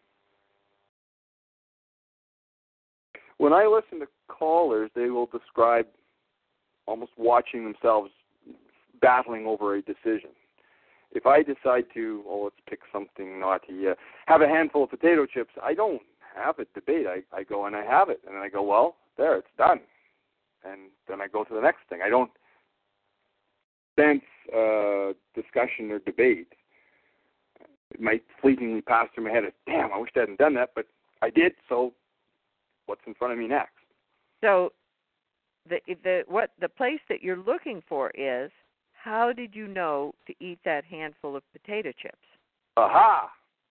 When I listen to callers, they will describe almost watching themselves battling over a decision. If I decide to, oh, let's pick something naughty, uh, have a handful of potato chips, I don't have a debate. I, I go and I have it, and I go, well, there, it's done. And then I go to the next thing. I don't sense uh, discussion or debate. It might fleetingly pass through my head, damn, I wish I hadn't done that, but I did, so what's in front of me next? So the the what the place that you're looking for is, how did you know to eat that handful of potato chips? Aha!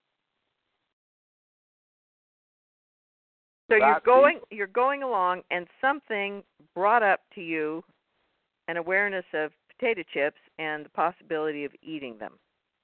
So That's you're going the... you're going along, and something brought up to you an awareness of potato chips and the possibility of eating them.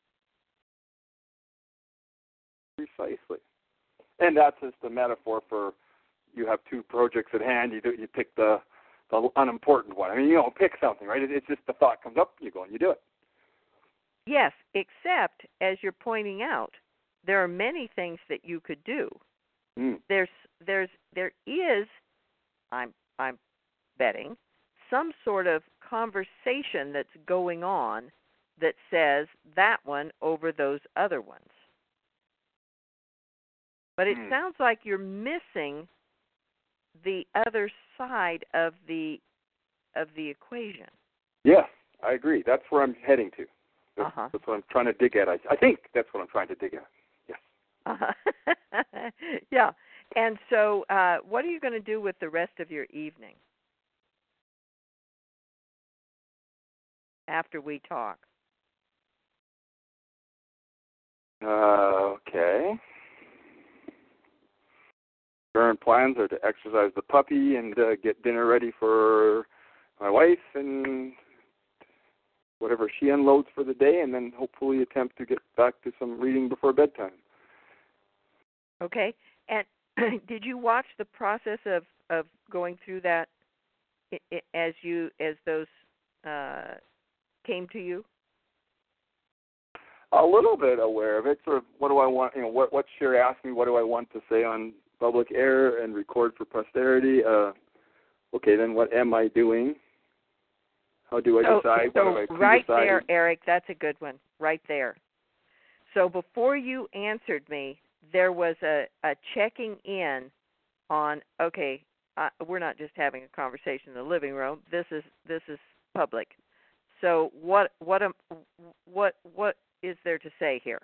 Precisely. And that's just a metaphor for you have two projects at hand, you do, you pick the, the unimportant one. I mean, you don't pick something, right? It, it's just the thought comes up, you go and you do it. Yes, except, as you're pointing out, there are many things that you could do. Mm. There's, there's, there is, I'm, I'm betting, some sort of conversation that's going on that says that one over those other ones. But it mm. sounds like you're missing the other side of the of the equation. Yes, I agree. That's where I'm heading to. That's, uh-huh. that's what I'm trying to dig at. I, I think that's what I'm trying to dig at. Yes. Uh-huh. Yeah. And so uh, what are you going to do with the rest of your evening after we talk? Uh, okay. Current plans are to exercise the puppy and uh, get dinner ready for my wife and whatever she unloads for the day, and then hopefully attempt to get back to some reading before bedtime. Okay. And did you watch the process of, of going through that as you as those uh, came to you? A little bit aware of it. Sort of, what do I want? You know, what what Sherry asked me. What do I want to say on public air and record for posterity? Uh, okay, then what am I doing? How do I so, decide? So what do I right decide? there, Eric, that's a good one. Right there. So before you answered me, there was a, a checking in on. Okay, uh, we're not just having a conversation in the living room. This is this is public. So what what am what what is there to say here?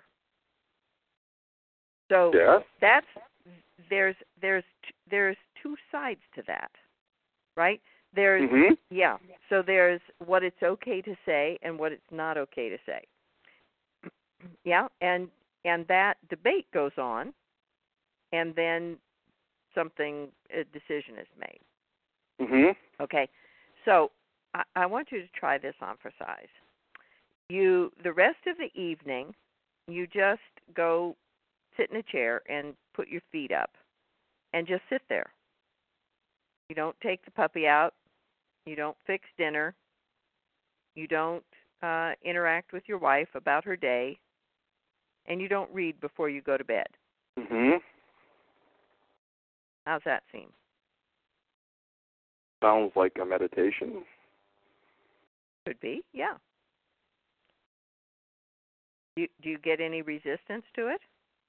So yes. that's there's there's there's two sides to that, right? There's mm-hmm. yeah. So there's what it's okay to say and what it's not okay to say. Yeah, and and that debate goes on, and then something a decision is made. Mm-hmm. Okay, so I, I want you to try this on for size. You the rest of the evening, you just go sit in a chair and put your feet up, and just sit there. You don't take the puppy out. You don't fix dinner. You don't uh, interact with your wife about her day, and you don't read before you go to bed. Mm-hmm. How's that seem? Sounds like a meditation. Could be, yeah. Do you, do you get any resistance to it?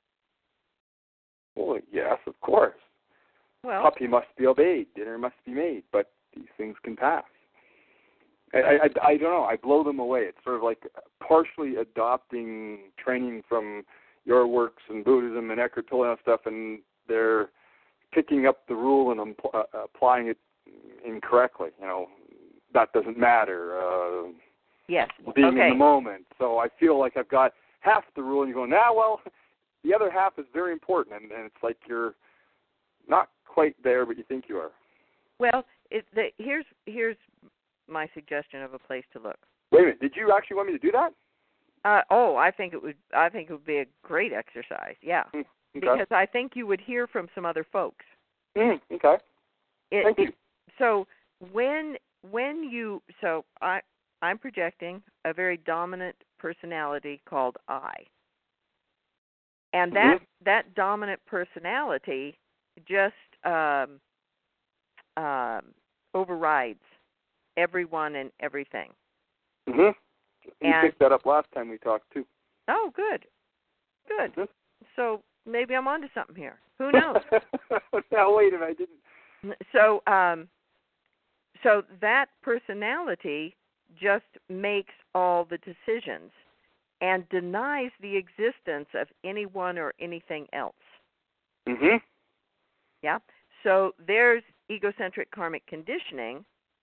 Well, yes, of course. Well, puppy must be obeyed. Dinner must be made. But these things can pass. I, I, I don't know. I blow them away. It's sort of like partially adopting training from your works and Buddhism and Eckhart Tolle and stuff, and they're picking up the rule and um, uh, applying it incorrectly. You know, that doesn't matter. Uh, yes. Being okay. in the moment. So I feel like I've got half the rule, and you go, nah, well, the other half is very important, and, and it's like you're not quite there, but you think you are. Well, it, the, here's here's my suggestion of a place to look. Wait a minute. Did you actually want me to do that? Uh, oh, I think it would. I think it would be a great exercise. Yeah, mm, okay. Because I think you would hear from some other folks. Mm, okay. It, Thank it, you. So when when you so I I'm projecting a very dominant personality called I, and that mm-hmm. that dominant personality just um, um, overrides everyone and everything. Mm-hmm. You and, picked that up last time we talked, too. Oh, good. Good. Mm-hmm. So maybe I'm onto something here. Who knows? Now, wait a minute. I didn't. So, um, so that personality just makes all the decisions and denies the existence of anyone or anything else. Mm-hmm. Yeah? So there's egocentric karmic conditioning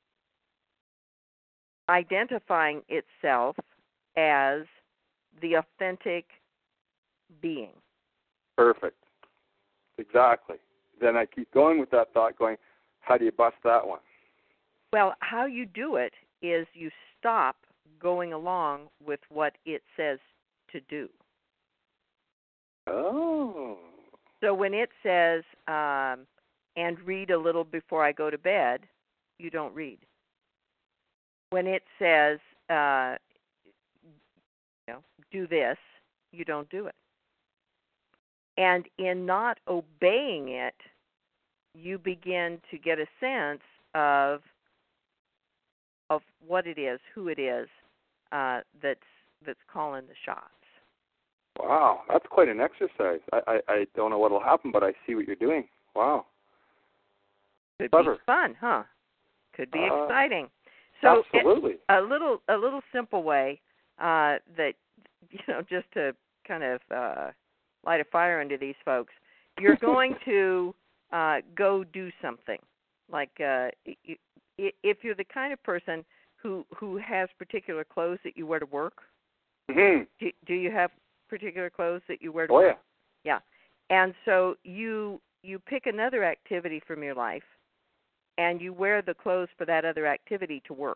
identifying itself as the authentic being. Perfect. Exactly. Then I keep going with that thought, going, how do you bust that one? Well, how you do it is you stop going along with what it says to do. Oh. So when it says, um, and read a little before I go to bed, you don't read. When it says, uh, you know, do this, you don't do it. And in not obeying it, you begin to get a sense of of what it is, who it is uh, that's that's calling the shots. Wow, that's quite an exercise. I, I, I don't know what will happen, but I see what you're doing. Wow. Could Clever. be fun, huh? Could be Uh, exciting. So absolutely. It, a little a little simple way uh, that, you know, just to kind of uh, light a fire under these folks, you're going to uh, go do something. Like uh, if you're the kind of person who who has particular clothes that you wear to work, mm-hmm. do, do you have particular clothes that you wear to oh, work? yeah. Yeah. And so you you pick another activity from your life, and you wear the clothes for that other activity to work.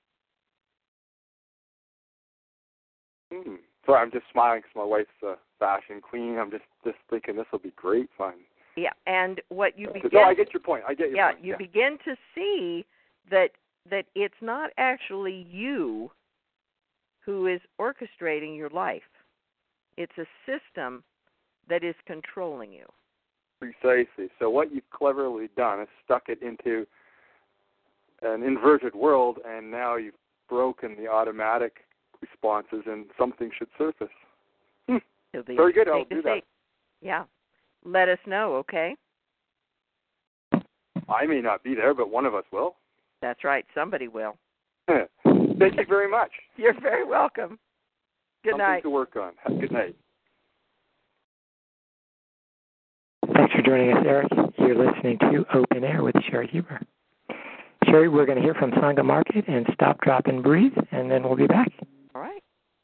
Mm. Sorry, I'm just smiling because my wife's a fashion queen. I'm just, just thinking this will be great fun. Yeah, and what you begin... No, I get your point. I get your yeah, point. you yeah, you begin to see that that it's not actually you who is orchestrating your life. It's a system that is controlling you. Precisely. So what you've cleverly done is stuck it into an inverted world, and now you've broken the automatic responses, and something should surface. Hmm. Very good. I'll do that. Yeah. Let us know, okay? I may not be there, but one of us will. That's right. Somebody will. Thank you very much. You're very welcome. Good Something night. to work on. Have a good night. Thanks for joining us, Eric. You're listening to Open Air with Sherry Huber. Sherry, we're going to hear from Sangha Market and Stop, Drop, and Breathe, and then we'll be back. All right.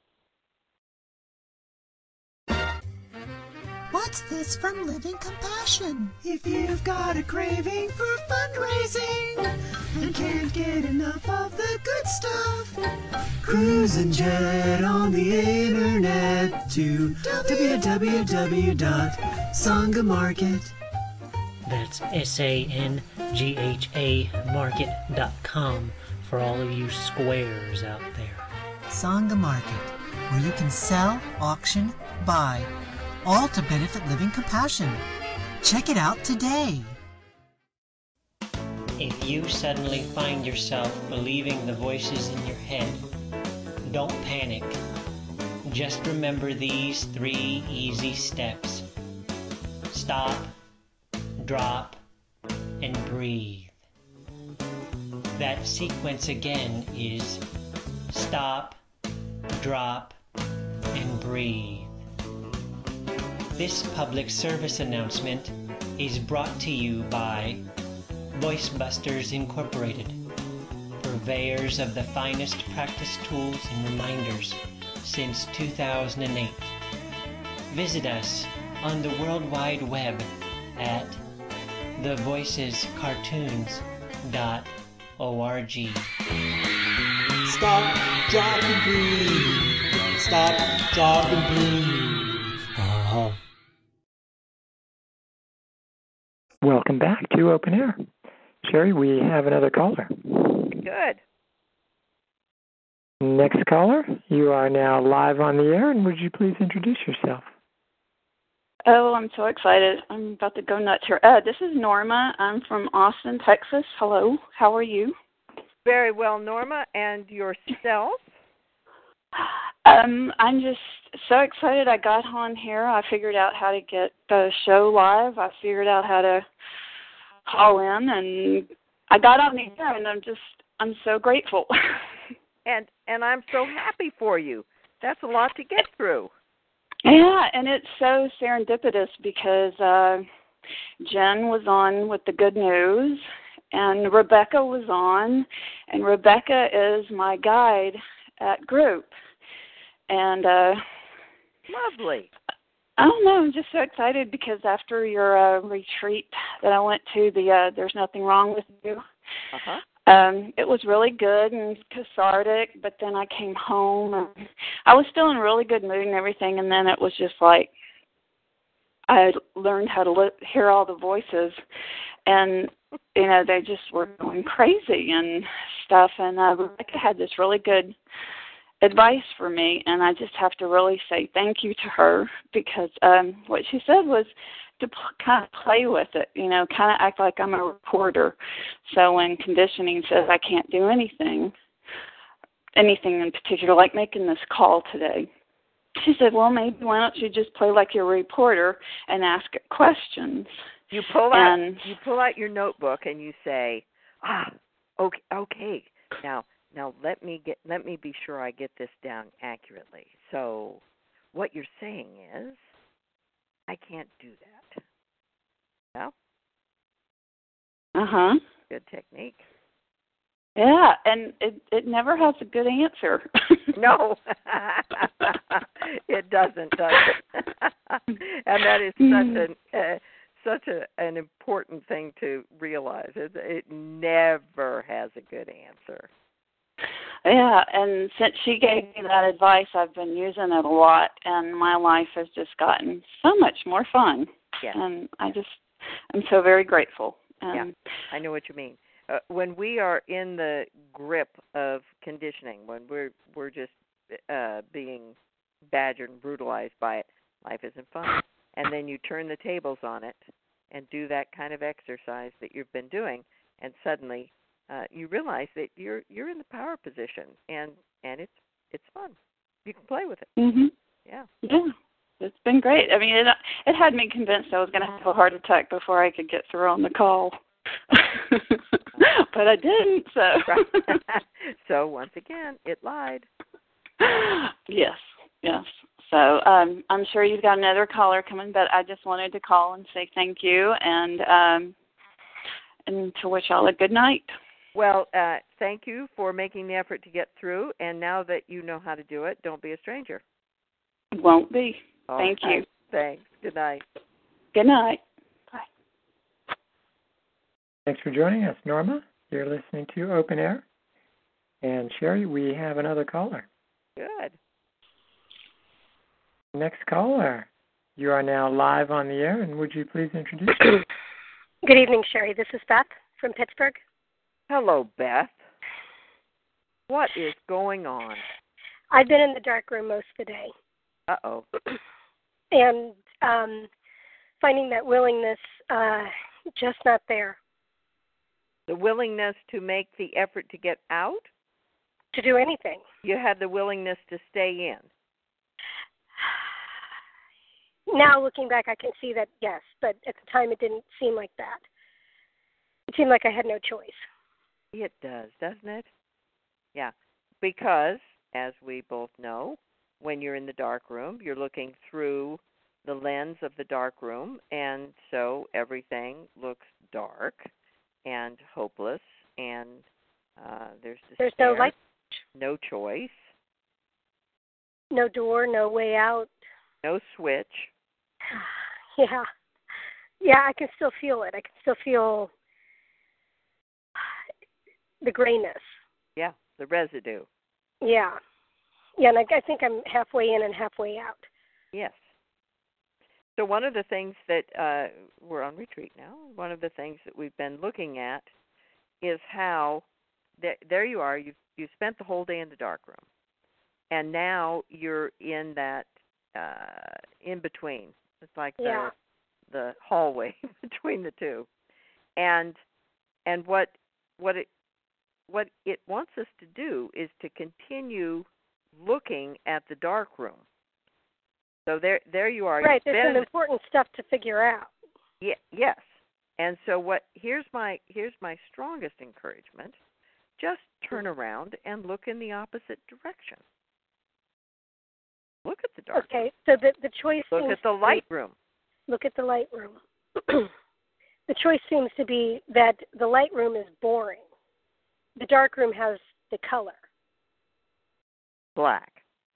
What's this from Living Compassion? If you've got a craving for fundraising and can't get enough of the good stuff, cruise and jet on the internet to w w w dot sangha market. That's S A N G H A market dot com for all of you squares out there. Sangha Market, where you can sell, auction, buy, all to benefit Living Compassion. Check it out today. If you suddenly find yourself believing the voices in your head, don't panic. Just remember these three easy steps. Stop, drop, and breathe. That sequence again is stop, drop, and breathe. This public service announcement is brought to you by VoiceBusters Incorporated, purveyors of the finest practice tools and reminders since two thousand eight. Visit us on the World Wide Web at the voices cartoons dot org. Stop, drop, and breathe. Stop, drop, and breathe. Uh-huh. Welcome back to Open Air. Sherry, we have another caller. Good. Next caller, you are now live on the air, and would you please introduce yourself? Oh, I'm so excited. I'm about to go nuts here. Uh, this is Norma. I'm from Austin, Texas. Hello. How are you? Very well, Norma. And yourself? Um, I'm just so excited I got on here. I figured out how to get the show live. I figured out how to call in, and I got on the air, and I'm just, I'm so grateful. and and I'm so happy for you. That's a lot to get through. Yeah, and it's so serendipitous because uh, Jen was on with the good news, and Rebecca was on, and Rebecca is my guide at group. And uh, lovely. I don't know, I'm just so excited because after your uh, retreat that I went to, the uh, There's Nothing Wrong With You, uh-huh. um, it was really good and cathartic, but then I came home and I was still in a really good mood and everything, and then it was just like I learned how to li- hear all the voices, and, you know, they just were going crazy and stuff, and uh, Rebecca had this really good advice for me, and I just have to really say thank you to her because um, what she said was to p- kind of play with it, you know, kind of act like I'm a reporter. So when conditioning says I can't do anything, anything in particular, like making this call today, she said, well, maybe why don't you just play like you're a reporter and ask it questions? You pull out and, you pull out your notebook and you say, ah, okay, okay. Now, now let me get let me be sure I get this down accurately. So, what you're saying is, I can't do that. Yeah. Uh huh. Good technique. Yeah, and it it never has a good answer. No, it doesn't, does it? And that is such an uh, such a, an important thing to realize. It, it never has a good answer. Yeah, and since she gave me that advice, I've been using it a lot, and my life has just gotten so much more fun. Yeah. And I just, I'm so very grateful. And yeah, I know what you mean. Uh, when we are in the grip of conditioning, when we're we're just uh, being badgered and brutalized by it, life isn't fun. And then you turn the tables on it and do that kind of exercise that you've been doing, and suddenly uh, you realize that you're you're in the power position, and, and it's it's fun. You can play with it. Mhm. Yeah. Yeah. It's been great. I mean, it it had me convinced I was going to have a heart attack before I could get through on the call. But I didn't, so. So once again, it lied. Yes, yes. So um, I'm sure you've got another caller coming, but I just wanted to call and say thank you and um, and to wish y'all a good night. Well, uh, thank you for making the effort to get through, and now that you know how to do it, don't be a stranger. Won't be. All thank right. you. Thanks. Good night. Good night. Bye. Thanks for joining us, Norma. You're listening to Open Air. And Sherry, we have another caller. Good. Next caller. You are now live on the air, and would you please introduce yourself? Good evening, Sherry. This is Beth from Pittsburgh. Hello, Beth. What is going on? I've been in the dark room most of the day. Uh-oh. And um, finding that willingness uh, just not there. The willingness to make the effort to get out? To do anything. You had the willingness to stay in. Now, looking back, I can see that, yes, but at the time it didn't seem like that. It seemed like I had no choice. It does, doesn't it? Yeah, because, as we both know, when you're in the dark room, you're looking through the lens of the dark room, and so everything looks dark and hopeless, and uh, there's despair, There's no light. No choice. No door, no way out. No switch. Yeah. Yeah, I can still feel it. I can still feel the grayness. Yeah, the residue. Yeah. Yeah, and I, I think I'm halfway in and halfway out. Yes. So one of the things that uh, we're on retreat now, one of the things that we've been looking at is how, th- there you are, you've, you spent the whole day in the dark room, and now you're in that uh, in-between. It's like yeah. the the hallway between the two. And and what what it what it wants us to do is to continue looking at the dark room. So there there you are. Right, You've there's been, some important stuff to figure out. Yeah, yes. And so what here's my here's my strongest encouragement. Just turn around and look in the opposite direction. Look at the dark Okay, room. so the the choice Look seems at the light room. Look at the light room. The choice seems to be that the light room is boring. The dark room has the color. Black.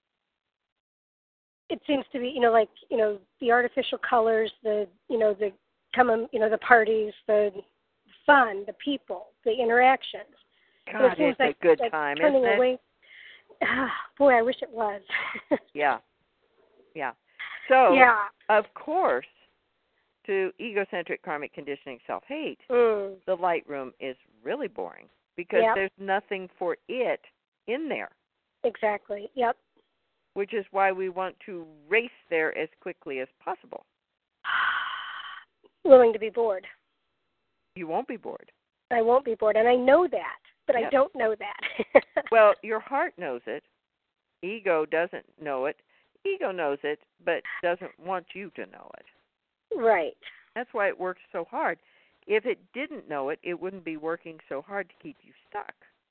It seems to be, you know, like, you know, the artificial colors, the, you know, the come, you know, the parties, the fun, the people, the interactions. God, so it seems it's like, a good like time, turning isn't it? away. Ah, boy, I wish it was. Yeah. Yeah. So, yeah. of course, to egocentric karmic conditioning self-hate, mm. the light room is really boring because yep. there's nothing for it in there. Exactly. Yep. Which is why we want to race there as quickly as possible. Willing to be bored. You won't be bored. I won't be bored, and I know that, but yep. I don't know that. Well, your heart knows it. Ego doesn't know it. Ego knows it, but doesn't want you to know it. Right. That's why it works so hard. If it didn't know it, it wouldn't be working so hard to keep you stuck.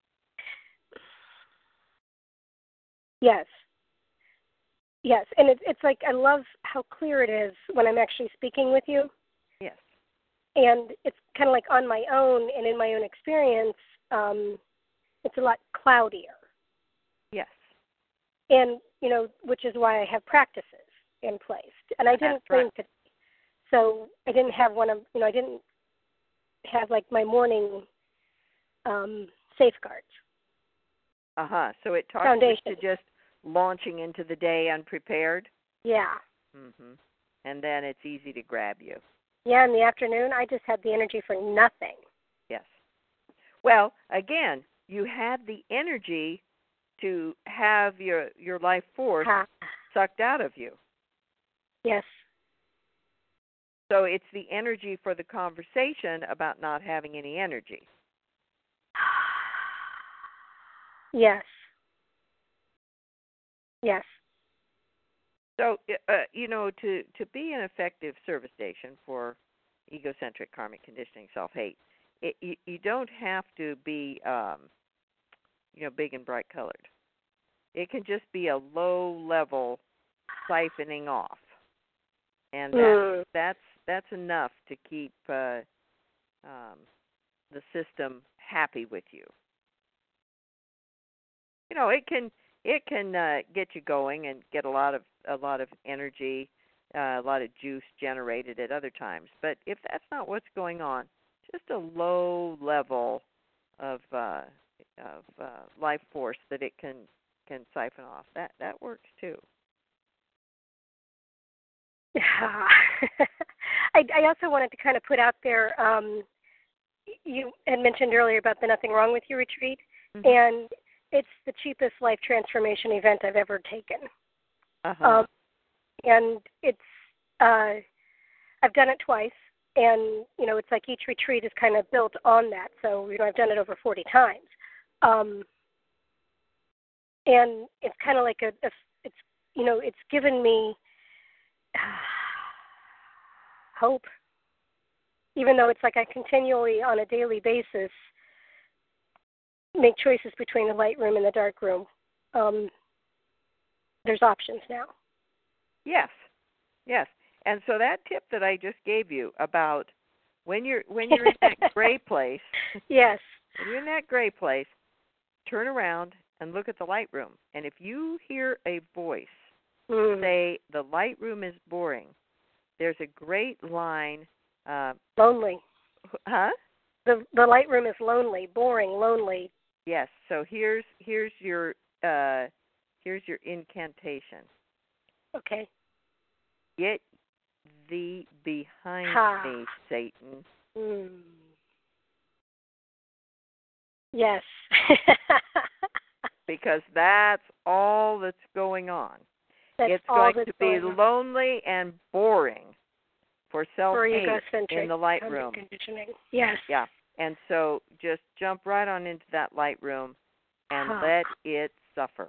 Yes. Yes, and it's it's like I love how clear it is when I'm actually speaking with you. Yes. And it's kind of like on my own and in my own experience, um, it's a lot cloudier. Yes. And, you know, which is why I have practices in place. And I didn't That's think that, so I didn't have one of, you know, I didn't have like my morning um, safeguards. Uh-huh. So it talks Foundation. to just launching into the day unprepared. Yeah. Mhm. And then it's easy to grab you. Yeah, in the afternoon, I just had the energy for nothing. Yes. Well, again, you had the energy to have your your life force Ha. sucked out of you. Yes. So it's the energy for the conversation about not having any energy. Yes. Yes. So, uh, you know, to, to be an effective service station for egocentric karmic conditioning self-hate, it, you, you don't have to be, um, you know, big and bright colored. It can just be a low-level siphoning off. And that, Mm. that's that's enough to keep uh, um, the system happy with you. You know, it can it can uh, get you going and get a lot of a lot of energy, uh, a lot of juice generated at other times. But if that's not what's going on, just a low level of uh, of uh, life force that it can can siphon off, that that works too. I, I also wanted to kind of put out there, um, you had mentioned earlier about the Nothing Wrong With You retreat, Mm-hmm. and it's the cheapest life transformation event I've ever taken. Uh-huh. Um, and it's, uh, I've done it twice, and, you know, it's like each retreat is kind of built on that. So, you know, I've done it over forty times. Um, and it's kind of like a, a, it's, you know, it's given me hope, even though it's like I continually on a daily basis make choices between the light room and the dark room. Um, there's options now. Yes, yes. And so that tip that I just gave you about when you're when you're in that gray place, yes, when you're in that gray place, turn around and look at the light room. And if you hear a voice mm. say the light room is boring, there's a great line. Uh, lonely. Huh? The the light room is lonely, boring, lonely. Yes. So here's here's your uh, here's your incantation. Okay. Get thee behind ha. me, Satan. Mm. Yes. Because that's all that's going on. That's it's all going that's to be going lonely and boring for self-hate for in the light room. Conditioning. Yes. Yeah. And so just jump right on into that light room and huh. let it suffer.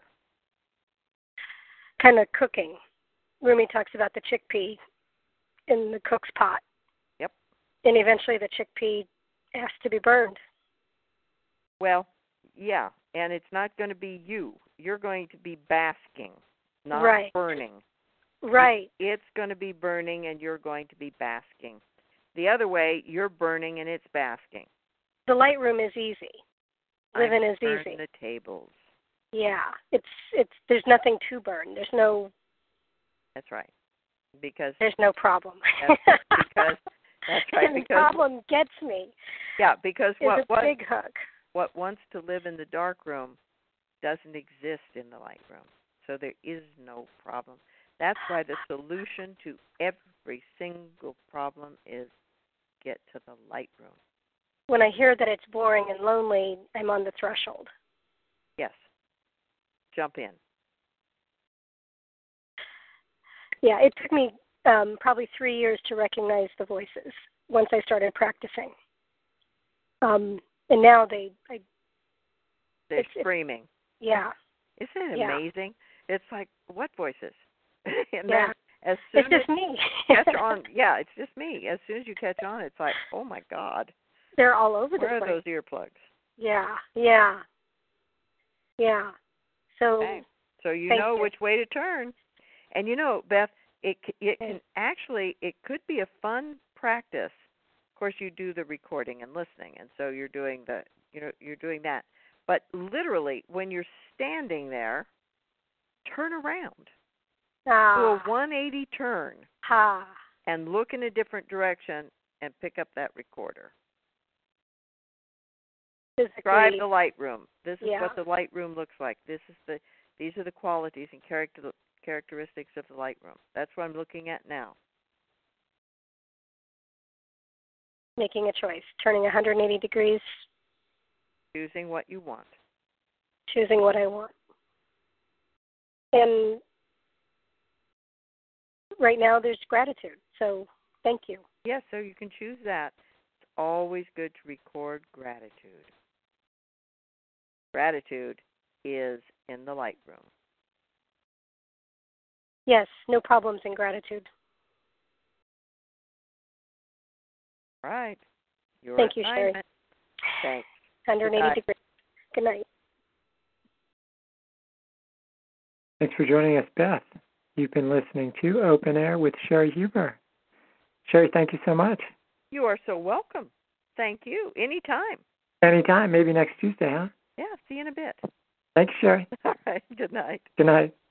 Kind of cooking. Rumi talks about the chickpea in the cook's pot. Yep. And eventually the chickpea has to be burned. Well, yeah, and it's not going to be you. You're going to be basking, not right. burning. Right. It's going to be burning and you're going to be basking. The other way, you're burning and it's basking. The light room is easy. Living I is burn easy. The tables. Yeah, it's it's. There's nothing to burn. There's no. That's right. Because there's no problem. That's because that's right. And because the problem gets me. Yeah, because what a what big hook. What wants to live in the dark room doesn't exist in the light room. So there is no problem. That's why the solution to every single problem is get to the light room. When I hear that it's boring and lonely, I'm on the threshold. Yes. Jump in. Yeah, it took me um, probably three years to recognize the voices once I started practicing. Um, and now they... I, They're it's, screaming. It's, yeah. Isn't it yeah. amazing? It's like, what voices? and yeah. then as soon it's just as me. you catch on, yeah, it's just me. As soon as you catch on, it's like, oh my God, they're all over where the place. are those earplugs? Yeah, yeah, yeah. So, okay. so you thank know you. which way to turn, and you know, Beth, it it Okay. can actually it could be a fun practice. Of course, you do the recording and listening, and so you're doing the you know you're doing that. But literally, when you're standing there, turn around. Ah. Do a one eighty turn Ah. and look in a different direction and pick up that recorder. Physically, Describe the Lightroom. This is yeah. what the Lightroom looks like. This is the these are the qualities and character, characteristics of the Lightroom. That's what I'm looking at now. Making a choice, turning one hundred eighty degrees, Choosing what you want. choosing what I want. And right now there's gratitude, so thank you. Yes, so you can choose that. It's always good to record gratitude. Gratitude is in the Lightroom. Yes, no problems in gratitude. All right. Your Thank you, Sherry. assignment. Thanks. one hundred eighty Goodbye. degrees. Good night. Thanks for joining us, Beth. You've been listening to Open Air with Sherry Huber. Sherry, thank you so much. You are so welcome. Thank you. Anytime. Anytime, maybe next Tuesday, huh? Yeah, see you in a bit. Thanks, Sherry. All right. Good night. Good night.